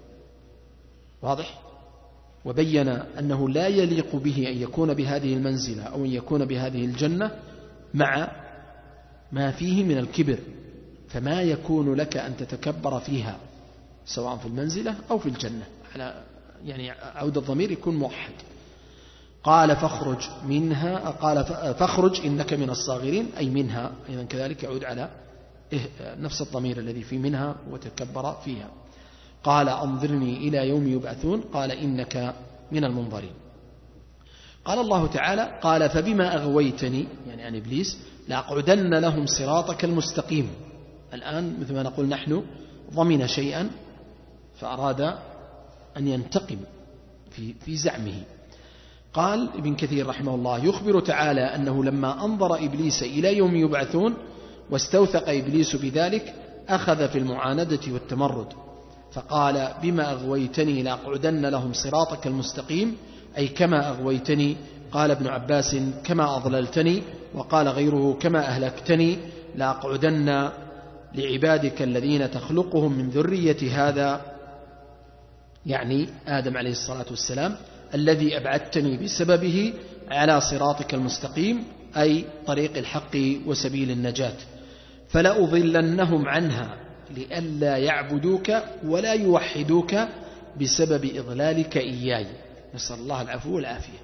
واضح وبين أنه لا يليق به أن يكون بهذه المنزلة أو أن يكون بهذه الجنة مع ما فيه من الكبر فما يكون لك أن تتكبر فيها سواء في المنزلة أو في الجنة على يعني عود الضمير يكون موحد. قال فاخرج منها قال فاخرج إنك من الصاغرين أي منها أيضا كذلك يعود على نفس الضمير الذي في منها وتكبر فيها. قال أنظرني إلى يوم يبعثون قال إنك من المنظرين. قال الله تعالى قال فبما أغويتني يعني عن إبليس لأقعدن لهم صراطك المستقيم. الآن مثل ما نقول نحن ضمن شيئا فأراد أن ينتقم في, في زعمه. قال ابن كثير رحمه الله يخبر تعالى أنه لما أنظر إبليس إلى يوم يبعثون واستوثق إبليس بذلك أخذ في المعاندة والتمرد فقال بما أغويتني لأقعدن لهم صراطك المستقيم أي كما أغويتني. قال ابن عباس كما أضللتني وقال غيره كما أهلكتني لأقعدن لعبادك الذين تخلقهم من ذرية هذا يعني آدم عليه الصلاة والسلام الذي أبعدتني بسببه على صراطك المستقيم أي طريق الحق وسبيل النجاة فلأضلنهم عنها لئلا يعبدوك ولا يوحدوك بسبب إضلالك إياي نسأل الله العفو والعافية.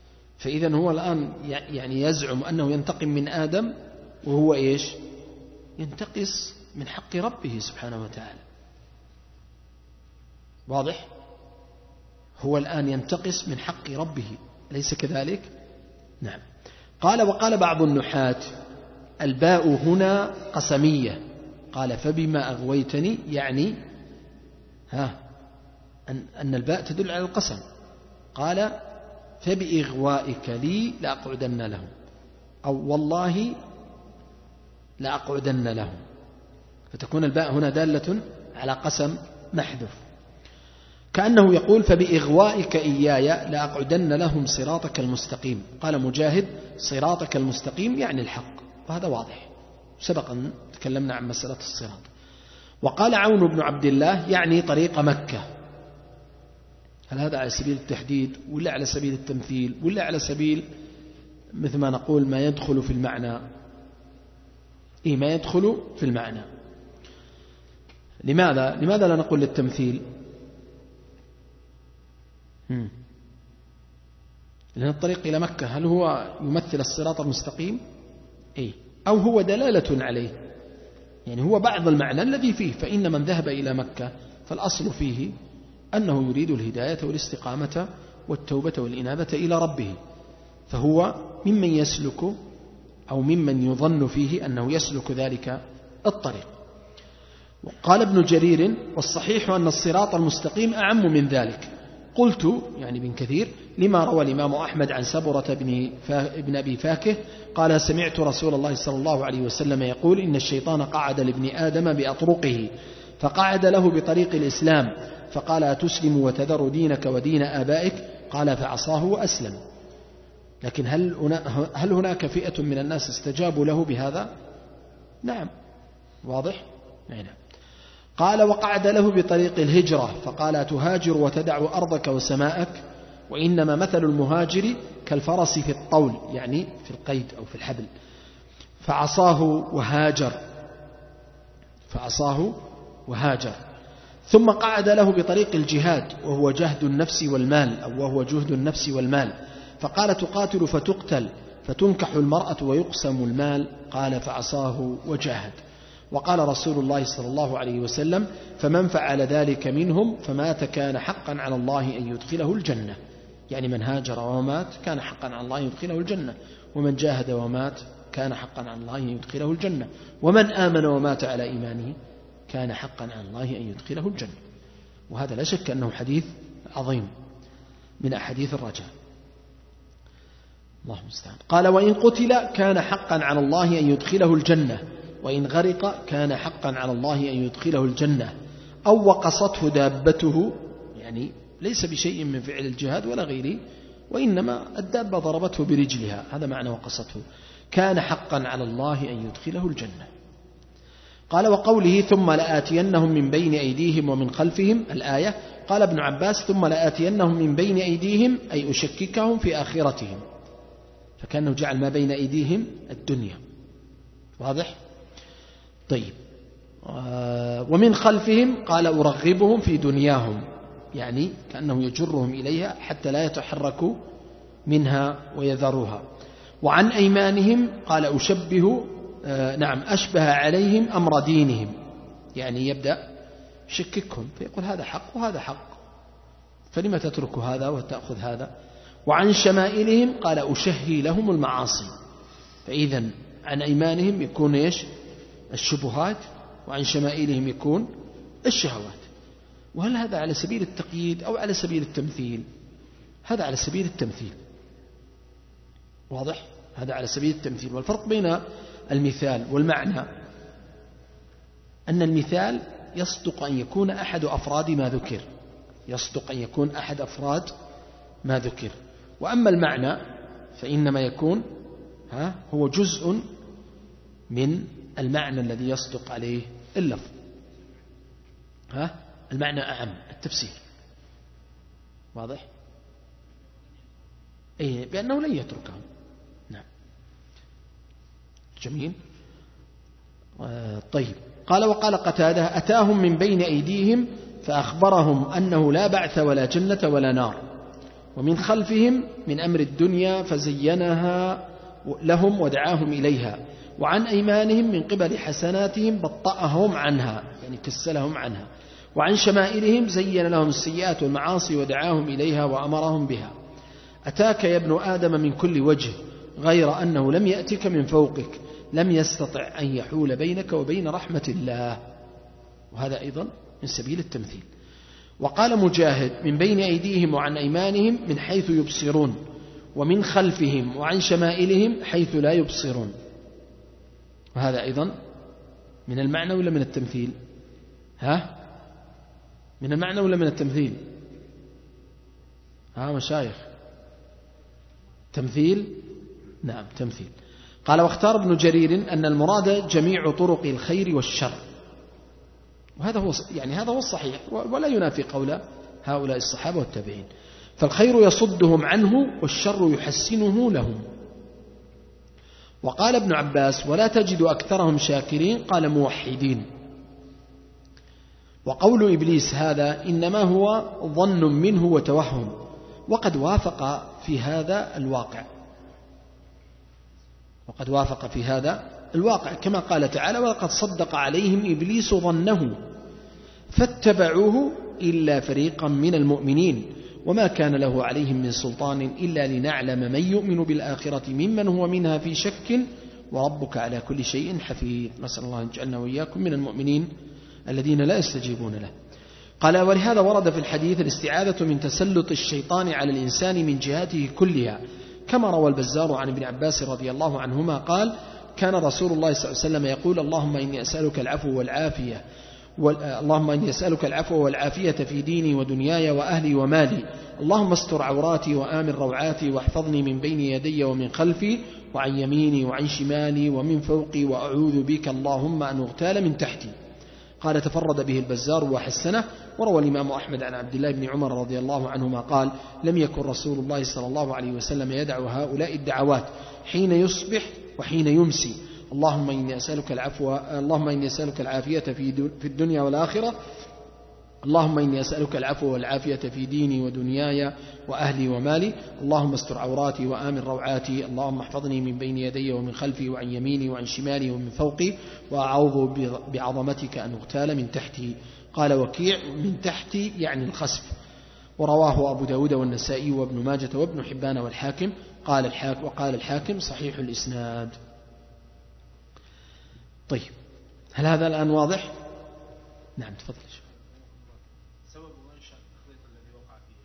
فإذا هو الآن يعني يزعم أنه ينتقم من آدم وهو إيش ينتقص من حق ربه سبحانه وتعالى. واضح؟ هو الآن ينتقص من حق ربه، أليس كذلك؟ نعم. قال وقال بعض النحاة الباء هنا قسمية، قال فبما أغويتني، يعني ها أن, أن الباء تدل على القسم. قال فبإغوائك لي لأقعدن لهم، أو والله لأقعدن لهم، فتكون الباء هنا دالة على قسم محذوف، كأنه يقول فبإغوائك إياي لأقعدن لهم صراطك المستقيم. قال مجاهد صراطك المستقيم يعني الحق، وهذا واضح، سبق أن تكلمنا عن مسألة الصراط. وقال عون بن عبد الله يعني طريق مكة. هل هذا على سبيل التحديد ولا على سبيل التمثيل ولا على سبيل مثل ما نقول ما يدخل في المعنى؟ إيه ما يدخل في المعنى. لماذا لماذا لا نقول للتمثيل؟ هم. لأن الطريق إلى مكة هل هو يمثل الصراط المستقيم؟ إيه، أو هو دلالة عليه، يعني هو بعض المعنى الذي فيه. فإن من ذهب إلى مكة فالأصل فيه أنه يريد الهداية والاستقامة والتوبة والإنابة إلى ربه، فهو ممن يسلك أو ممن يظن فيه أنه يسلك ذلك الطريق. وقال ابن جرير والصحيح أن الصراط المستقيم أعم من ذلك. قلت يعني بن كثير لما روى الإمام أحمد عن سبرة بن, بن أبي فاكه قال سمعت رسول الله صلى الله عليه وسلم يقول إن الشيطان قعد لابن آدم بأطرقه فقعد له بطريق الإسلام فقال أتسلم وتذر دينك ودين آبائك؟ قال فعصاه وأسلم. لكن هل هل هناك فئة من الناس استجابوا له بهذا؟ نعم، واضح؟ نعم. قال وقعد له بطريق الهجرة فقال تهاجر وتدع أرضك وسماءك؟ وإنما مثل المهاجر كالفرس في الطول، يعني في القيد أو في الحبل. فعصاه وهاجر فعصاه وهاجر ثم قعد له بطريق الجهاد وهو جهد النفس والمال أو وهو جهد النفس والمال فقال تقاتل فتقتل فتنكح المرأة ويقسم المال؟ قال فعصاه وجاهد. وقال رسول الله صلى الله عليه وسلم فمن فعل ذلك منهم فمات كان حقا على الله أن يدخله الجنة، يعني من هاجر ومات كان حقا على الله أن يدخله الجنة، ومن جاهد ومات كان حقا على الله أن يدخله الجنة، ومن آمن ومات على إيمانه كان حقا على الله أن يدخله الجنة. وهذا لا شك أنه حديث عظيم من أحاديث الرجاء. الله المستعان. قال وإن قتل كان حقا على الله أن يدخله الجنة، وإن غرق كان حقا على الله أن يدخله الجنة، أو وقصته دابته، يعني ليس بشيء من فعل الجهاد ولا غيره، وإنما الدابة ضربته برجلها، هذا معنى وقصته، كان حقا على الله أن يدخله الجنة. قال وقوله ثم لآتينهم من بين أيديهم ومن خلفهم الآية، قال ابن عباس ثم لآتينهم من بين أيديهم أي أشككهم في آخرتهم، فكأنه جعل ما بين أيديهم الدنيا. واضح؟ طيب. ومن خلفهم قال أرغبهم في دنياهم، يعني كأنه يجرهم إليها حتى لا يتحركوا منها ويذروها. وعن أيمانهم قال أشبه آه نعم أشبه عليهم أمر دينهم، يعني يبدأ يشككهم فيقول هذا حق وهذا حق، فلما تترك هذا وتأخذ هذا. وعن شمائلهم قال أشهي لهم المعاصي، فإذا عن أيمانهم يكون إيش؟ الشبهات، وعن شمائلهم يكون الشهوات. وهل هذا على سبيل التقييد أو على سبيل التمثيل؟ هذا على سبيل التمثيل. واضح؟ هذا على سبيل التمثيل. والفرق بين المثال والمعنى أن المثال يصدق أن يكون أحد أفراد ما ذكر، يصدق أن يكون أحد أفراد ما ذكر، وأما المعنى فإنما يكون ها هو جزء من المعنى الذي يصدق عليه اللفظ. ها المعنى أعم التفسير. واضح؟ أي بأنه لن يتركهم. نعم. جميل. آه طيب. قال وقال قتادة أتاهم من بين أيديهم فأخبرهم أنه لا بعث ولا جنة ولا نار، ومن خلفهم من أمر الدنيا فزينها لهم ودعاهم إليها، وعن أيمانهم من قبل حسناتهم بطأهم عنها يعني كسلهم عنها، وعن شمائلهم زين لهم السيئات والمعاصي ودعاهم إليها وأمرهم بها. أتاك يا ابن آدم من كل وجه غير أنه لم يأتك من فوقك، لم يستطع أن يحول بينك وبين رحمة الله. وهذا أيضا من سبيل التمثيل. وقال مجاهد من بين أيديهم وعن أيمانهم من حيث يبصرون، ومن خلفهم وعن شمائلهم حيث لا يبصرون. وهذا أيضا من المعنى ولا من التمثيل؟ ها؟ من المعنى ولا من التمثيل؟ ها مشايخ؟ تمثيل؟ نعم تمثيل. قال واختار ابن جرير أن المراد جميع طرق الخير والشر، وهذا هو يعني هذا هو الصحيح ولا ينافي قول هؤلاء الصحابة والتابعين. فالخير يصدهم عنه والشر يحسنه لهم. وقال ابن عباس ولا تجد أكثرهم شاكرين، قال موحدين. وقول إبليس هذا إنما هو ظن منه وتوهم، وقد وافق في هذا الواقع وقد وافق في هذا الواقع كما قال تعالى ولقد صدق عليهم إبليس ظنه فاتبعوه إلا فريقا من المؤمنين وما كان له عليهم من سلطان إلا لنعلم من يؤمن بالآخرة ممن هو منها في شك وربك على كل شيء حفيظ. نسأل الله أن يجعلنا وإياكم من المؤمنين الذين لا يستجيبون له. قال ولهذا ورد في الحديث الاستعاذة من تسلط الشيطان على الإنسان من جهاته كلها، كما روى البزار عن ابن عباس رضي الله عنهما قال كان رسول الله صلى الله عليه وسلم يقول اللهم إني أسألك العفو والعافية اللهم إني أسألك العفو والعافية في ديني ودنياي وأهلي ومالي، اللهم استر عوراتي وآمن روعاتي واحفظني من بين يدي ومن خلفي وعن يميني وعن شمالي ومن فوقي وأعوذ بك اللهم أن أغتال من تحتي. قال تفرد به البزار وحسنه. وروى الإمام أحمد عن عبد الله بن عمر رضي الله عنهما قال لم يكن رسول الله صلى الله عليه وسلم يدع هؤلاء الدعوات حين يصبح وحين يمسي، اللهم إني أسألك العفو اللهم إني أسألك العافية في الدنيا والآخرة، اللهم إني أسألك العفو والعافية في ديني ودنياي وأهلي ومالي، اللهم استر عوراتي وآمن روعاتي، اللهم احفظني من بين يدي ومن خلفي وعن يميني وعن شمالي ومن فوقي وأعوذ بعظمتك أن أغتال من تحتي. قال وكيع من تحتي يعني الخسف. ورواه أبو داود والنسائي وابن ماجة وابن حبان والحاكم. قال الحاكم وقال الحاكم صحيح الإسناد. طيب هل هذا الآن واضح؟ نعم تفضل. سبب منشأ التخليط الذي وقع فيه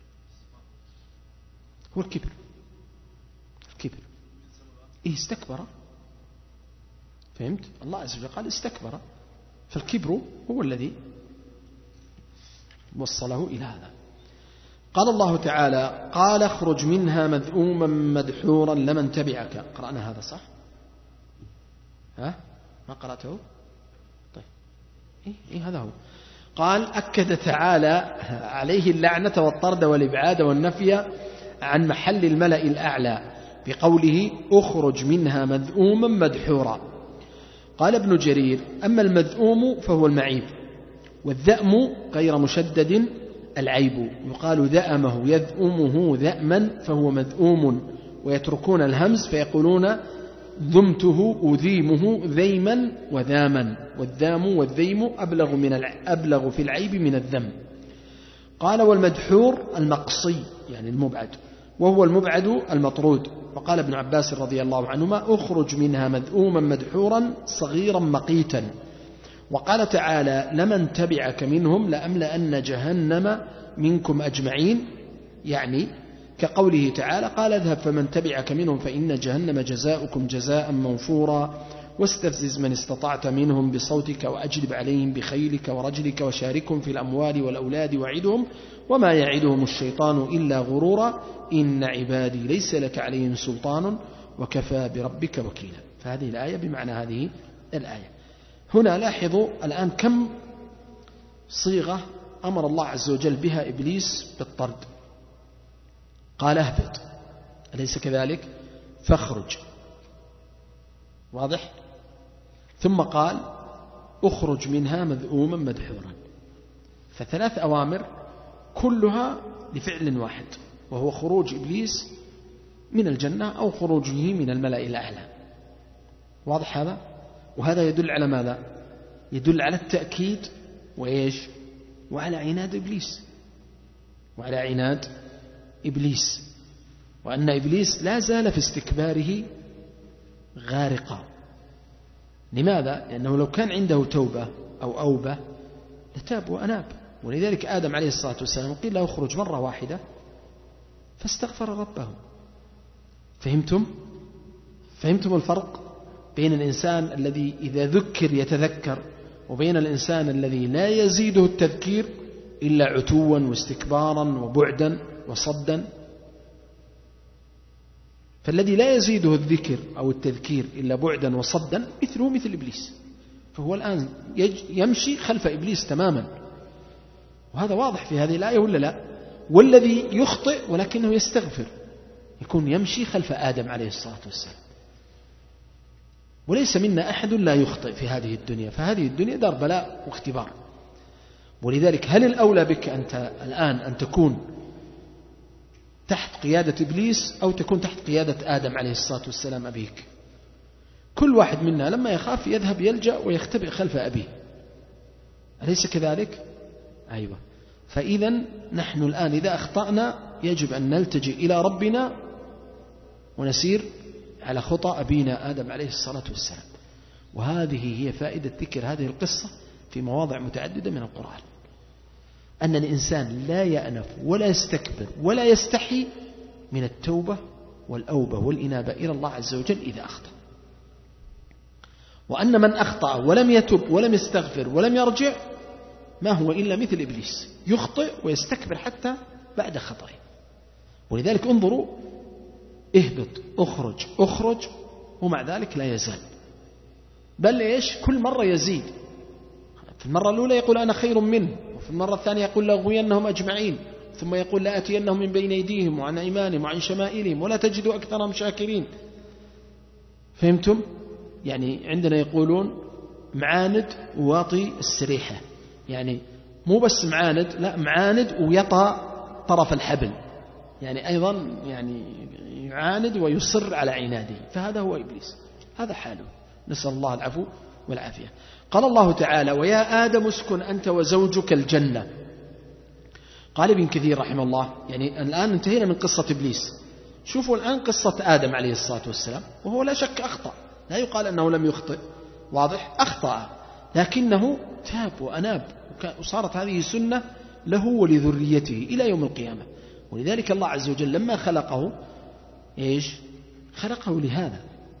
هو الكبر. الكبر إيه استكبر، فهمت؟ الله عز وجل قال استكبر، فالكبر هو الذي وصله إلى هذا. قال الله تعالى قال اخرج منها مذءوما مدحورا لمن تبعك. قرأنا هذا صح؟ ها؟ ما قرأته؟ طيب إيه, إيه هذا هو. قال أكد تعالى عليه اللعنة والطرد والإبعاد والنفي عن محل الملأ الأعلى بقوله أخرج منها مذءوما مدحورا. قال ابن جرير أما المذءوم فهو المعيب، والذأم غير مشدد العيب، يقال ذأمه يذأمه ذأما فهو مذؤوم، ويتركون الهمز فيقولون ذمته أذيمه ذيما وذاما، والذام والذيم أبلغ, من أبلغ في العيب من الذم. قال والمدحور المقصي يعني المبعد، وهو المبعد المطرود. وقال ابن عباس رضي الله عنهما أخرج منها مذؤوما مدحورا صغيرا مقيتا. وقال تعالى لمن تبعك منهم لأملأن جهنم منكم أجمعين، يعني كقوله تعالى قال اذهب فمن تبعك منهم فإن جهنم جزاؤكم جزاء موفورا واستفزز من استطعت منهم بصوتك وأجلب عليهم بخيلك ورجلك وشاركهم في الأموال والأولاد وعدهم وما يعدهم الشيطان إلا غرورا إن عبادي ليس لك عليهم سلطان وكفى بربك وكيلا. فهذه الآية بمعنى هذه الآية. هنا لاحظوا الآن كم صيغة أمر الله عز وجل بها إبليس بالطرد. قال اهبط، أليس كذلك؟ فاخرج، واضح؟ ثم قال اخرج منها مذءوما مدحورا. فثلاث أوامر كلها لفعل واحد، وهو خروج إبليس من الجنة أو خروجه من الملأ الأعلى. واضح هذا؟ وهذا يدل على ماذا؟ يدل على التأكيد وإيش؟ وعلى عناد إبليس، وعلى عناد إبليس، وأن إبليس لا زال في استكباره غارقا. لماذا؟ لأنه لو كان عنده توبة أو أوبة لتاب وأناب. ولذلك آدم عليه الصلاة والسلام قيل له اخرج مرة واحدة فاستغفر ربه. فهمتم؟ فهمتم الفرق بين الإنسان الذي إذا ذكر يتذكر وبين الإنسان الذي لا يزيده التذكير إلا عتوا واستكبارا وبعدا وصدا؟ فالذي لا يزيده الذكر أو التذكير إلا بعدا وصدا مثله مثل إبليس، فهو الآن يمشي خلف إبليس تماما، وهذا واضح في هذه الآية ولا لا؟ والذي يخطئ ولكنه يستغفر يكون يمشي خلف آدم عليه الصلاة والسلام. وليس منا أحد لا يخطئ في هذه الدنيا، فهذه الدنيا دار بلاء واختبار. ولذلك هل الأولى بك أنت الآن أن تكون تحت قيادة إبليس أو تكون تحت قيادة آدم عليه الصلاة والسلام أبيك؟ كل واحد منا لما يخاف يذهب يلجأ ويختبئ خلف أبيه، أليس كذلك؟ أيوة. فإذا نحن الآن إذا أخطأنا يجب أن نلتجئ إلى ربنا ونسير على خطى أبينا آدم عليه الصلاة والسلام. وهذه هي فائدة ذكر هذه القصة في مواضع متعددة من القرآن، أن الإنسان لا يأنف ولا يستكبر ولا يستحي من التوبة والأوبة والإنابة إلى الله عز وجل إذا أخطأ، وأن من أخطأ ولم يتب ولم يستغفر ولم يرجع ما هو إلا مثل إبليس، يخطئ ويستكبر حتى بعد خطأه. ولذلك انظروا، اهبط اخرج اخرج ومع ذلك لا يزال، بل إيش كل مرة يزيد. في المرة الأولى يقول أنا خير منه، وفي المرة الثانية يقول لأغوينهم أجمعين، ثم يقول لآتينهم من بين أيديهم وعن أيمانهم وعن شمائلهم ولا تجد أكثرهم شاكرين. فهمتم؟ يعني عندنا يقولون معاند واطي السريحة، يعني مو بس معاند، لا معاند ويطأ طرف الحبل، يعني أيضا يعني يعاند ويصر على عناده، فهذا هو إبليس، هذا حاله، نسأل الله العفو والعافية. قال الله تعالى ويا آدم اسكن أنت وزوجك الجنة. قال ابن كثير رحمه الله يعني الآن انتهينا من قصة إبليس، شوفوا الآن قصة آدم عليه الصلاة والسلام، وهو لا شك أخطأ، لا يقال أنه لم يخطئ، واضح أخطأ، لكنه تاب وأناب، وصارت هذه سنة له ولذريته إلى يوم القيامة. ولذلك الله عز وجل لما خلقه إيش؟ خلقه لهذا،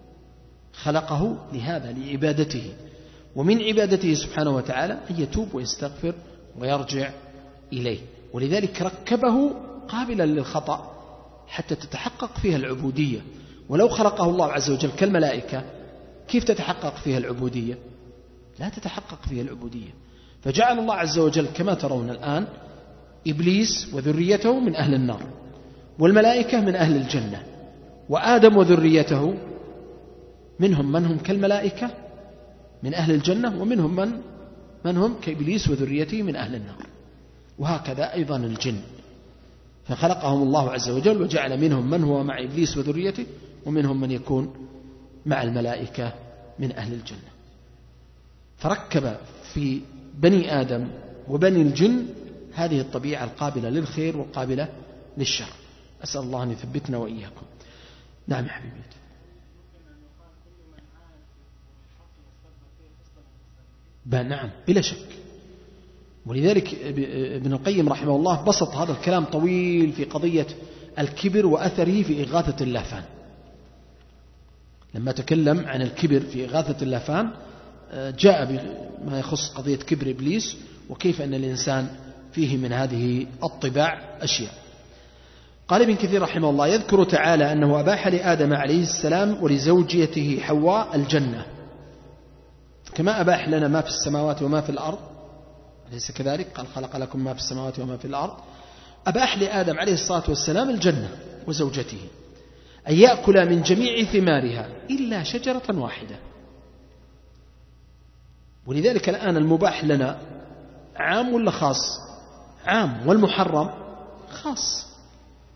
خلقه لهذا لعبادته، ومن عبادته سبحانه وتعالى أن يتوب ويستغفر ويرجع إليه. ولذلك ركبه قابلا للخطأ حتى تتحقق فيها العبودية. ولو خلقه الله عز وجل كالملائكة كيف تتحقق فيها العبودية؟ لا تتحقق فيها العبودية. فجعل الله عز وجل كما ترون الآن إبليس وذريته من أهل النار، والملائكة من أهل الجنة، وآدم وذريته منهم من هم كالملائكة من أهل الجنة، ومنهم من من هم كإبليس وذريته من أهل النار. وهكذا أيضا الجن، فخلقهم الله عز وجل وجعل منهم من هو مع إبليس وذريته، ومنهم من يكون مع الملائكة من أهل الجنة. فركب في بني آدم وبني الجن هذه الطبيعة القابلة للخير والقابلة للشر. أسأل الله أن يثبتنا وإياكم. نعم حبيبي. نعم بلا شك. ولذلك ابن القيم رحمه الله بسط هذا الكلام طويل في قضية الكبر وأثره في إغاثة اللافان. لما تكلم عن الكبر في إغاثة اللافان جاء بما يخص قضية كبر إبليس، وكيف أن الإنسان فيه من هذه الطباع أشياء. قال ابن كثير رحمه الله يذكر تعالى أنه أباح لآدم عليه السلام ولزوجته حواء الجنة، كما أباح لنا ما في السماوات وما في الأرض، أليس كذلك؟ قال خلق لكم ما في السماوات وما في الأرض. أباح لآدم عليه الصلاة والسلام الجنة وزوجته أن يأكل من جميع ثمارها إلا شجرة واحدة. ولذلك الآن المباح لنا عام ولا خاص؟ عام، والمحرم خاص.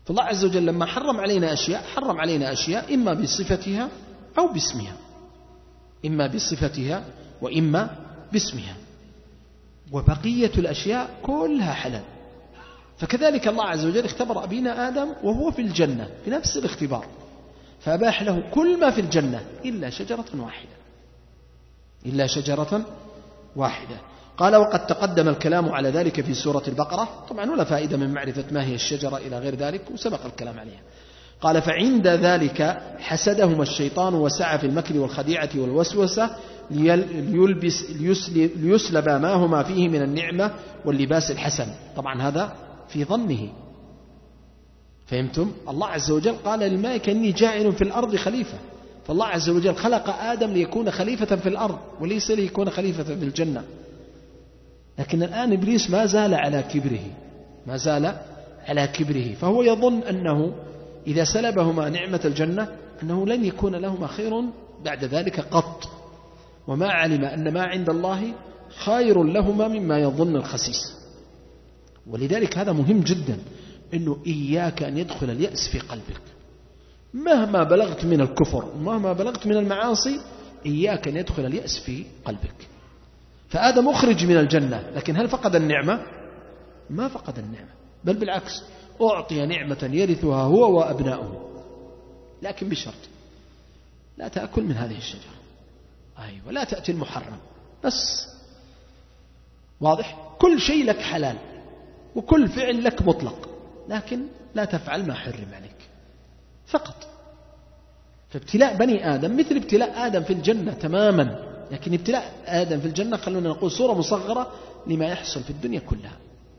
فالله عز وجل لما حرم علينا أشياء حرم علينا أشياء إما بصفتها أو باسمها، إما بصفتها وإما باسمها، وبقية الأشياء كلها حلال. فكذلك الله عز وجل اختبر أبينا آدم وهو في الجنة في نفس الاختبار، فأباح له كل ما في الجنة إلا شجرة واحدة، إلا شجرة واحدة. قال وقد تقدم الكلام على ذلك في سورة البقرة، طبعا ولا فائدة من معرفة ما هي الشجرة إلى غير ذلك، وسبق الكلام عليها. قال فعند ذلك حسدهما الشيطان وسعى في المكر والخديعة والوسوسة ليلبس ليسلب ما هما فيه من النعمة واللباس الحسن. طبعا هذا في ظنه، فهمتم؟ الله عز وجل قال للملائكة إني جاعل في الأرض خليفة، فالله عز وجل خلق آدم ليكون خليفة في الأرض وليس ليكون خليفة في الجنة. لكن الآن إبليس ما زال على كبره، ما زال على كبره، فهو يظن أنه إذا سلبهما نعمة الجنة أنه لن يكون لهما خير بعد ذلك قط، وما علم أن ما عند الله خير لهما مما يظن الخسيس. ولذلك هذا مهم جدا، أنه إياك أن يدخل اليأس في قلبك مهما بلغت من الكفر ومهما بلغت من المعاصي، إياك أن يدخل اليأس في قلبك. فآدم أخرج من الجنة، لكن هل فقد النعمة؟ ما فقد النعمة، بل بالعكس أعطي نعمة يرثها هو وأبناؤه، لكن بشرط لا تأكل من هذه الشجرة، أيوة لا تأتي المحرم، بس واضح؟ كل شيء لك حلال وكل فعل لك مطلق، لكن لا تفعل ما حرم عليك فقط. فابتلاء بني آدم مثل ابتلاء آدم في الجنة تماما، لكن ابتلاء آدم في الجنة خلونا نقول صورة مصغرة لما يحصل في الدنيا كلها.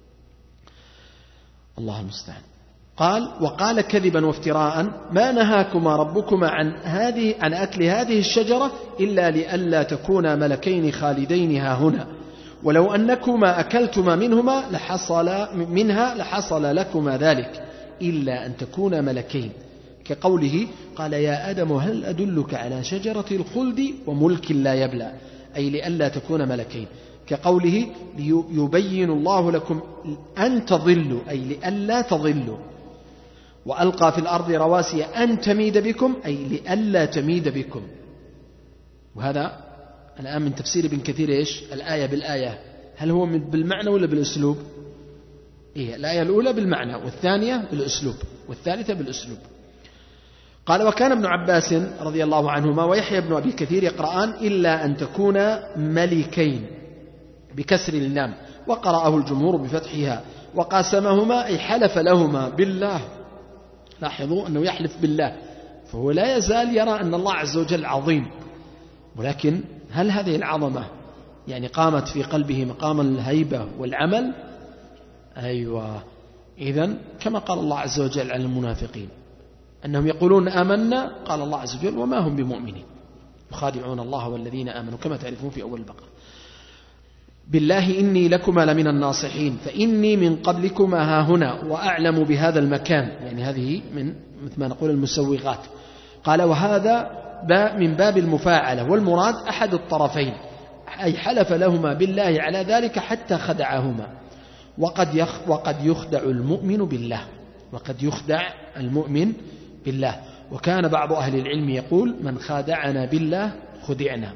الله المستعان. قال وقال كذبا وافتراء ما نهاكما ربكما عن هذه عن أكل هذه الشجرة إلا لئلا تكونا ملكين خالدين ها هنا ولو أنكما أكلتما منهما لحصل منها لحصل لكما ذلك إلا أن تكونا ملكين، كقوله قال يا آدم هل أدلك على شجرة الخلد وملك لا يبلى، أي لئلا تكون ملكين، كقوله يبين الله لكم أن تضلوا، أي لئلا تضلوا، وألقى في الأرض رواسي أن تميد بكم، أي لئلا تميد بكم. وهذا الآن من تفسير ابن كثير إيش الآية بالآية، هل هو بالمعنى ولا بالأسلوب؟ إيه، الآية الأولى بالمعنى والثانية بالأسلوب والثالثة بالأسلوب. قال وكان ابن عباس رضي الله عنهما ويحيى بن أبي كثير يقرآن إلا أن تكونا ملكين بكسر اللام، وقرأه الجمهور بفتحها، وقاسمهما أي حلف لهما بالله. لاحظوا أنه يحلف بالله، فهو لا يزال يرى أن الله عز وجل عظيم، ولكن هل هذه العظمة يعني قامت في قلبه مقام الهيبة والعمل؟ أيوة. إذن كما قال الله عز وجل على المنافقين أنهم يقولون آمنا، قال الله عز وجل وما هم بمؤمنين يخادعون الله والذين آمنوا، كما تعرفون في أول البقرة. بالله إني لكما لمن الناصحين فإني من قبلكما ها هنا وأعلم بهذا المكان، يعني هذه من مثل ما نقول المسوغات. قال وهذا من باب المفاعلة، والمراد أحد الطرفين، أي حلف لهما بالله على ذلك حتى خدعهما. وقد يخ وقد يخدع المؤمن بالله، وقد يخدع المؤمن بالله. وكان بعض أهل العلم يقول من خادعنا بالله خدعنا،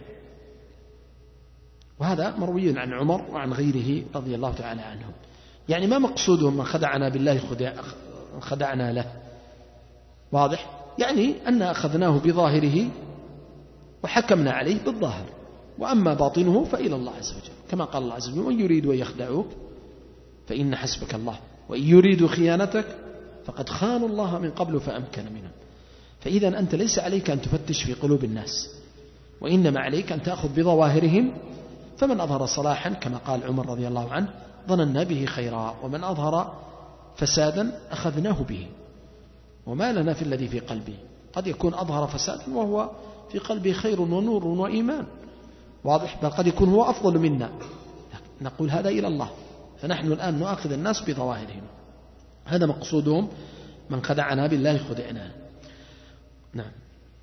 وهذا مروي عن عمر وعن غيره رضي الله تعالى عنهم. يعني ما مقصودهم من خدعنا بالله خدع خدعنا له، واضح؟ يعني أن أخذناه بظاهره وحكمنا عليه بالظاهر، وأما باطنه فإلى الله عز وجل، كما قال الله عز وجل وإن يريدوا أن يخدعوك فإن حسبك الله وإن يريدوا خيانتك فقد خانوا الله من قبل فأمكن منهم. فإذا أنت ليس عليك أن تفتش في قلوب الناس، وإنما عليك أن تأخذ بظواهرهم، فمن أظهر صلاحا كما قال عمر رضي الله عنه ظننا به خيرا، ومن أظهر فسادا أخذناه به، وما لنا في الذي في قلبه، قد يكون أظهر فسادا وهو في قلبه خير ونور وإيمان، واضح؟ بل قد يكون هو أفضل منا، نقول هذا إلى الله. فنحن الآن نؤخذ الناس بظواهرهم، هذا مقصودهم من خدعنا بالله خدعنا. نعم.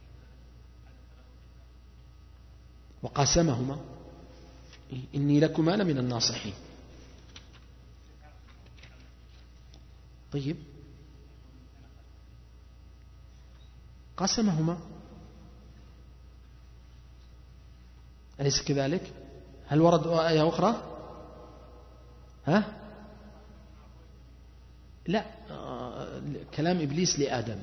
وقاسمهما إني لكما لمن الناصحين. طيب قسمهما، أليس كذلك؟ هل ورد آية أخرى؟ ها؟ لا، كلام إبليس لآدم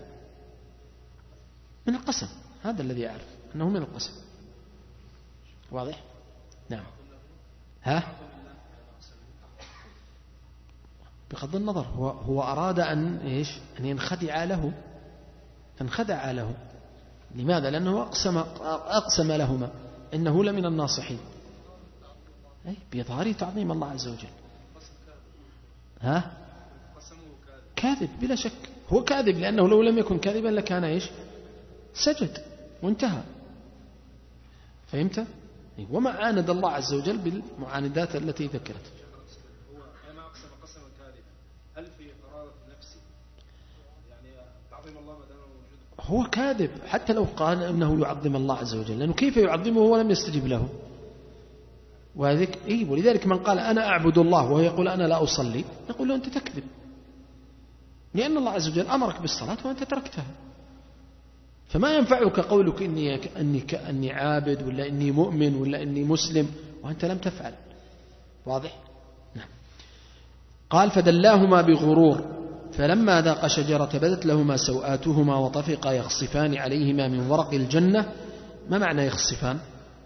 من القسم، هذا الذي أعرف أنه من القسم. واضح؟ نعم. ها؟ بغض النظر، هو, هو أراد أن إيش؟ أن ينخدع له، فانخدع له. لماذا؟ لأنه أقسم, أقسم لهما إنه لمن الناصحين، أي بإظهار تعظيم الله عز وجل. ها؟ كاذب بلا شك، هو كاذب، لأنه لو لم يكن كاذبا لكان إيش؟ سجد وانتهى. فهمت؟ وما عاند الله عز وجل بالمعاندات التي ذكرت. هو ما أقسم قسما كاذبا، هل في قرارة نفسه يعني تعظيم الله ما دام موجود؟ هو كاذب حتى لو قال أنه يعظم الله عز وجل، لأنه كيف يعظمه وهو لم يستجب له؟ وذلك إيه، ولذلك من قال أنا أعبد الله وهو يقول أنا لا أصلي، نقول له أنت تكذب، لأن الله عز وجل أمرك بالصلاة وأنت تركتها. فما ينفعك قولك إني, أني, أني عابد ولا إني مؤمن ولا إني مسلم وأنت لم تفعل. واضح؟ نعم. قال فدلاهما بغرور فلما ذاق شجرة بدت لهما سوآتهما وطفقا يخصفان عليهما من ورق الجنة. ما معنى يخصفان؟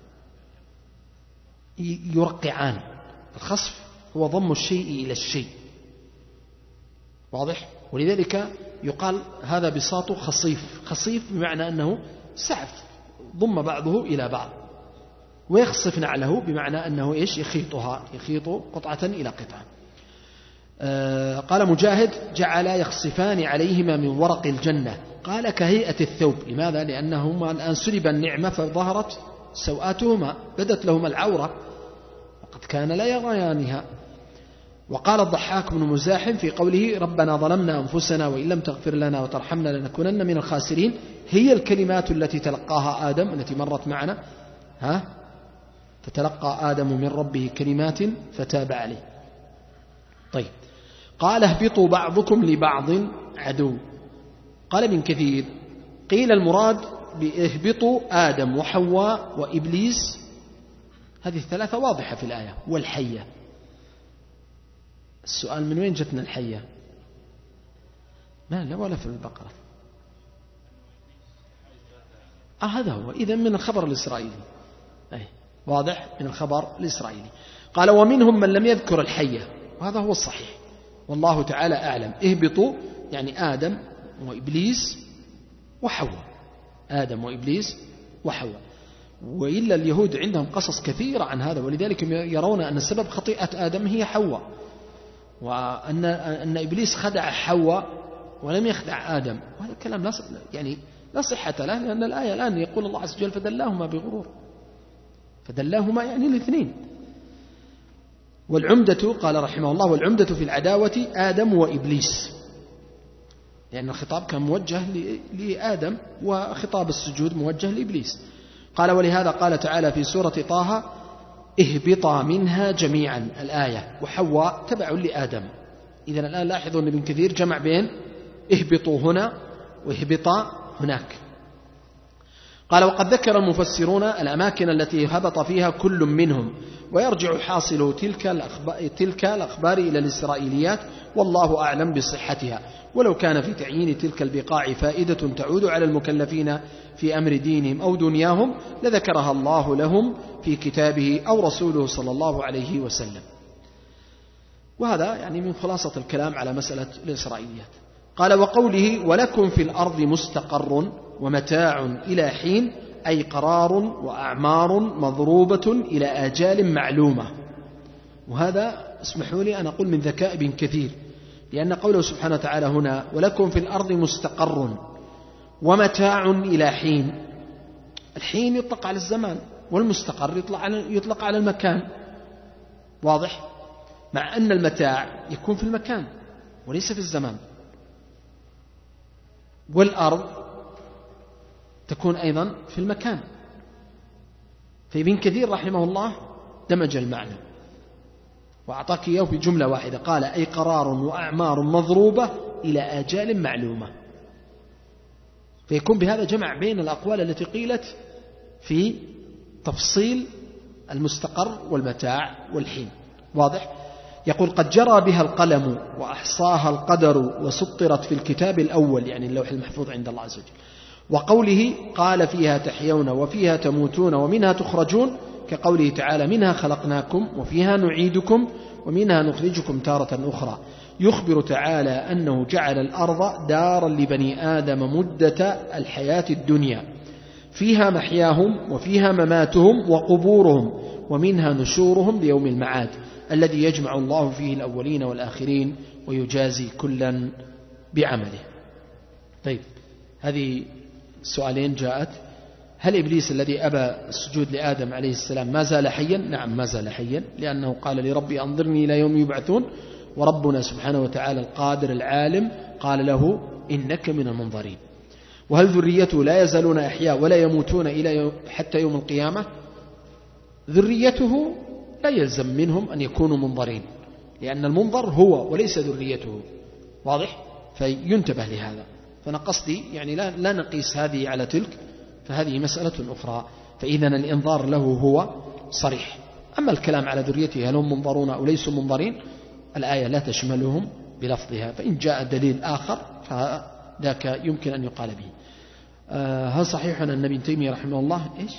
يرقعان. الخصف هو ضم الشيء إلى الشيء. واضح؟ ولذلك يقال هذا بساط خصيف. خصيف بمعنى أنه سعف ضم بعضه إلى بعض. ويخصف نعله بمعنى أنه إيش؟ يخيطها، يخيط قطعة إلى قطعة. آه قال مجاهد جعل يخصفان عليهما من ورق الجنة. قال كهيئة الثوب. لماذا؟ لأنهما الآن سلب النعمة فظهرت سوآتهما، بدت لهما العورة وقد كان لا يريانها. وقال الضحاك بن مزاحم في قوله ربنا ظلمنا أنفسنا وإن لم تغفر لنا وترحمنا لنكونن من الخاسرين، هي الكلمات التي تلقاها آدم التي مرت معنا. ها؟ فتلقى آدم من ربه كلمات فتاب عليه. طيب، قال اهبطوا بعضكم لبعض عدو. قال ابن كثير قيل المراد باهبطوا آدم وحواء وإبليس، هذه الثلاثة واضحة في الآية، والحية. السؤال من وين جتنا الحية؟ ما لا ولا في البقرة. آه هذا هو. إذن من الخبر الإسرائيلي. أي واضح، من الخبر الإسرائيلي. قال ومنهم من لم يذكر الحية، وهذا هو الصحيح والله تعالى أعلم. اهبطوا يعني آدم وإبليس وحواء، آدم وإبليس وحواء. وإلا اليهود عندهم قصص كثيرة عن هذا، ولذلك يرون أن سبب خطيئة آدم هي حواء، وأن أن إبليس خدع حواء ولم يخدع آدم. وهذا الكلام لا يعني لا صحة له، لأن الآية الآن يقول الله عز وجل فدلاهما بغرور، فدلاهما يعني الاثنين. والعمدة قال رحمه الله والعمدة في العداوة آدم وإبليس، لأن الخطاب كان موجه لآدم وخطاب السجود موجه لإبليس. قال ولهذا قال تعالى في سورة طه اهبطا منها جميعا الآية، وحواء تبع لآدم. إذن الآن لاحظوا أن ابن كثير جمع بين اهبطوا هنا واهبطا هناك. قال وقد ذكر المفسرون الأماكن التي هبط فيها كل منهم، ويرجع حاصل تلك الأخبار, تلك الأخبار إلى الإسرائيليات، والله أعلم بصحتها. ولو كان في تعيين تلك البقاع فائدة تعود على المكلفين في أمر دينهم أو دنياهم لذكرها الله لهم في كتابه أو رسوله صلى الله عليه وسلم. وهذا يعني من خلاصة الكلام على مسألة الإسرائيليات. قال وقوله ولكم في الأرض مستقر ومتاع إلى حين، أي قرار وأعمار مضروبة إلى آجال معلومة. وهذا اسمحوا لي أن أقول من ذكاء ابن كثير، لأن قوله سبحانه وتعالى هنا ولكم في الأرض مستقر ومتاع إلى حين، الحين يطلق على الزمان، والمستقر يطلق على, يطلق على المكان. واضح؟ مع أن المتاع يكون في المكان وليس في الزمان، والأرض تكون أيضا في المكان. فابن كثير رحمه الله دمج المعنى وأعطاك إياه في جملة واحدة، قال أي قرار وأعمار مضروبة إلى آجال معلومة. فيكون بهذا جمع بين الأقوال التي قيلت في تفصيل المستقر والمتاع والحين. واضح؟ يقول قد جرى بها القلم وأحصاها القدر وسطرت في الكتاب الأول، يعني اللوح المحفوظ عند الله عز وجل. وقوله قال فيها تحيون وفيها تموتون ومنها تخرجون، كقوله تعالى منها خلقناكم وفيها نعيدكم ومنها نخرجكم تارة أخرى. يخبر تعالى أنه جعل الأرض دارا لبني آدم مدة الحياة الدنيا، فيها محياهم وفيها مماتهم وقبورهم ومنها نشورهم ليوم المعاد الذي يجمع الله فيه الأولين والآخرين ويجازي كلا بعمله. طيب، هذه سؤالين جاءت. هل إبليس الذي أبى السجود لآدم عليه السلام ما زال حيا؟ نعم، ما زال حيا، لأنه قال لربي أنظرني إلى يوم يبعثون، وربنا سبحانه وتعالى القادر العالم قال له إنك من المنظرين. وهل ذريته لا يزالون أحياء ولا يموتون إلى يوم حتى يوم القيامة؟ ذريته لا يلزم منهم أن يكونوا منظرين، لأن المنظر هو وليس ذريته. واضح؟ فينتبه لهذا. فأنا قصدي يعني لا, لا نقيس هذه على تلك، فهذه مسألة أخرى. فإذا الإنظار له هو صريح. أما الكلام على ذريته هل هم منظرون أو ليسوا منظرين، الآية لا تشملهم بلفظها، فإن جاء دليل آخر فذاك يمكن أن يقال به. آه هل صحيح أن ابن تيمية رحمه الله إيش؟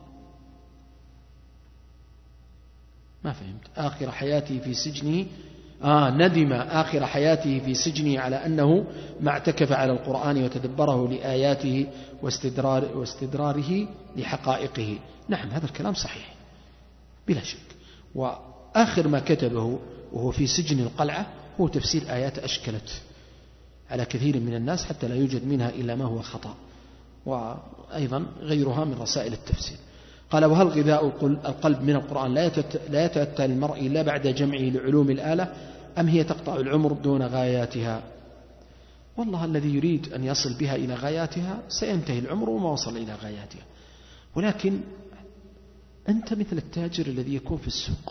ما فهمت. آخر حياته في سجنه آه ندم آخر حياته في سجنه على أنه ما اعتكف على القرآن وتدبره لآياته واستدرار واستدراره لحقائقه. نعم، هذا الكلام صحيح بلا شك. وآخر ما كتبه وهو في سجن القلعة هو تفسير آيات أشكلت على كثير من الناس حتى لا يوجد منها إلا ما هو خطأ، وأيضا غيرها من رسائل التفسير. قال وهل غذاء القلب من القرآن لا يتأتى المرء إلا بعد جمعه لعلوم الآلة، أم هي تقطع العمر دون غاياتها؟ والله الذي يريد أن يصل بها إلى غاياتها سينتهي العمر وما وصل إلى غاياتها. ولكن أنت مثل التاجر الذي يكون في السوق،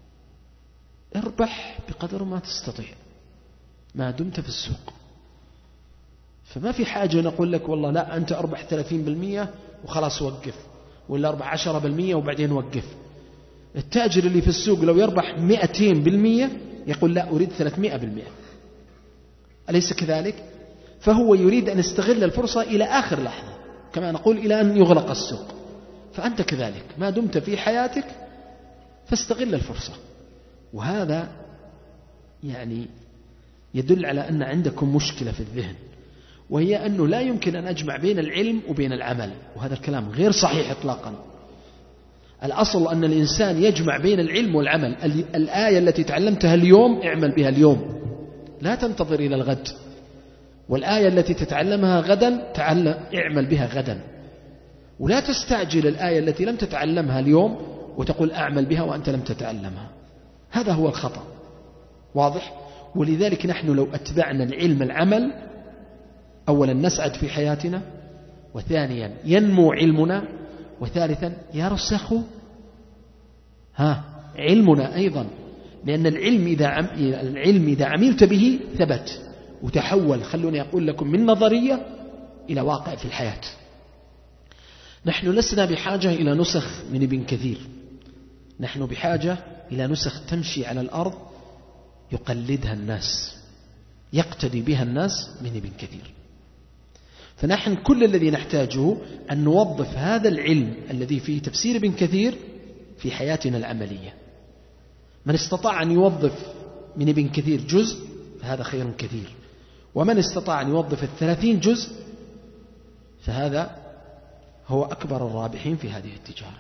اربح بقدر ما تستطيع ما دمت في السوق. فما في حاجة نقول لك والله لا أنت أربح ثلاثين بالمئة وخلاص وقف، ولا أربح عشرة بالمئة وبعدين وقف. التاجر اللي في السوق لو يربح مئتين بالمئة يقول لا أريد ثلاثمائة بالمئة، أليس كذلك؟ فهو يريد أن يستغل الفرصة إلى آخر لحظة، كما نقول إلى أن يغلق السوق. فأنت كذلك ما دمت في حياتك فاستغل الفرصة. وهذا يعني يدل على أن عندكم مشكلة في الذهن، وهي أنه لا يمكن أن أجمع بين العلم وبين العمل، وهذا الكلام غير صحيح إطلاقا. الأصل أن الإنسان يجمع بين العلم والعمل. الآية التي تعلمتها اليوم اعمل بها اليوم، لا تنتظر إلى الغد. والآية التي تتعلمها غدا تعلم اعمل بها غدا، ولا تستعجل الآية التي لم تتعلمها اليوم وتقول أعمل بها وأنت لم تتعلمها. هذا هو الخطأ. واضح؟ ولذلك نحن لو أتبعنا العلم العمل، أولا نسعد في حياتنا، وثانيا ينمو علمنا، وثالثا يرسخ ها علمنا أيضا، لأن العلم إذا عم العلم إذا عملت به ثبت وتحول. خلوني أقول لكم من نظرية إلى واقع في الحياة. نحن لسنا بحاجة إلى نسخ من ابن كثير، نحن بحاجة إلى نسخ تمشي على الأرض يقلدها الناس، يقتدي بها الناس من ابن كثير. فنحن كل الذي نحتاجه أن نوظف هذا العلم الذي فيه تفسير ابن كثير في حياتنا العملية. من استطاع أن يوظف من ابن كثير جزء فهذا خير كثير، ومن استطاع أن يوظف الثلاثين جزء فهذا هو أكبر الرابحين في هذه التجارة.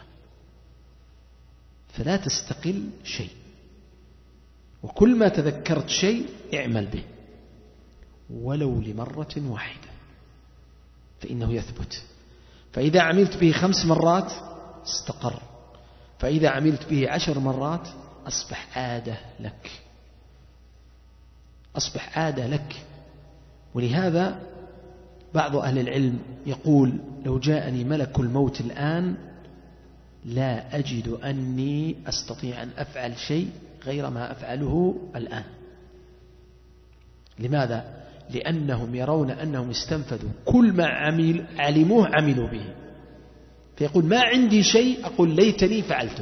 فلا تستقل شيء، وكل ما تذكرت شيء اعمل به ولو لمرة واحدة فإنه يثبت. فإذا عملت به خمس مرات استقر، فإذا عملت به عشر مرات أصبح عادة لك، أصبح عادة لك. ولهذا بعض أهل العلم يقول لو جاءني ملك الموت الآن لا أجد أني أستطيع أن أفعل شيء غير ما أفعله الآن. لماذا؟ لأنهم يرون أنهم استنفذوا كل ما عمل علموه عملوا به، فيقول ما عندي شيء أقول ليتني فعلته.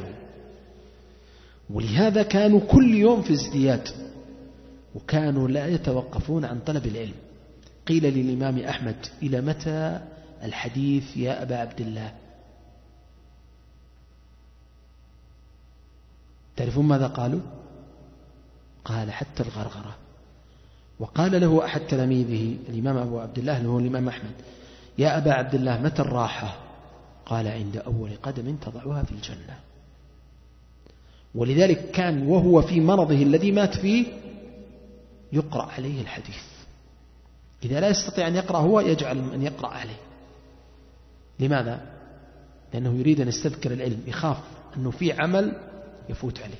ولهذا كانوا كل يوم في ازدياد، وكانوا لا يتوقفون عن طلب العلم. قيل للإمام أحمد إلى متى الحديث يا أبا عبد الله؟ تعرفون ماذا قالوا؟ قال حتى الغرغرة. وقال له أحد تلاميذه الإمام أبو عبد الله اللي هو الإمام أحمد يا أبا عبد الله متى الراحة؟ قال عند أول قدم تضعها في الجنة. ولذلك كان وهو في مرضه الذي مات فيه يقرأ عليه الحديث، إذا لا يستطيع أن يقرأ هو يجعل من يقرأ عليه. لماذا؟ لأنه يريد أن يستذكر العلم، يخاف أنه في عمل يفوت عليه.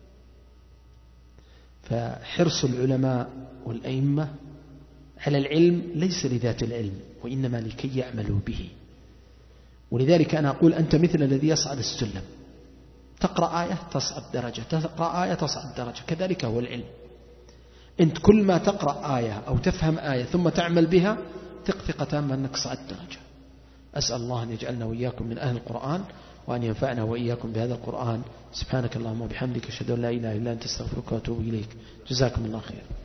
فحرص العلماء والأئمة على العلم ليس لذات العلم، وإنما لكي يعملوا به. ولذلك أنا أقول أنت مثل الذي يصعد السلم، تقرأ آية تصعد درجة، تقرأ آية تصعد درجة، كذلك هو العلم. أنت كل ما تقرأ آية أو تفهم آية ثم تعمل بها ثق ثقة تامة أنك صعدت درجة. أسأل الله أن يجعلنا وإياكم من أهل القرآن، وأن ينفعنا وإياكم بهذا القرآن. سبحانك اللهم وبحمدك أشهد أن لا إله إلا أنت أستغفرك وأتوب إليك. جزاكم الله خير.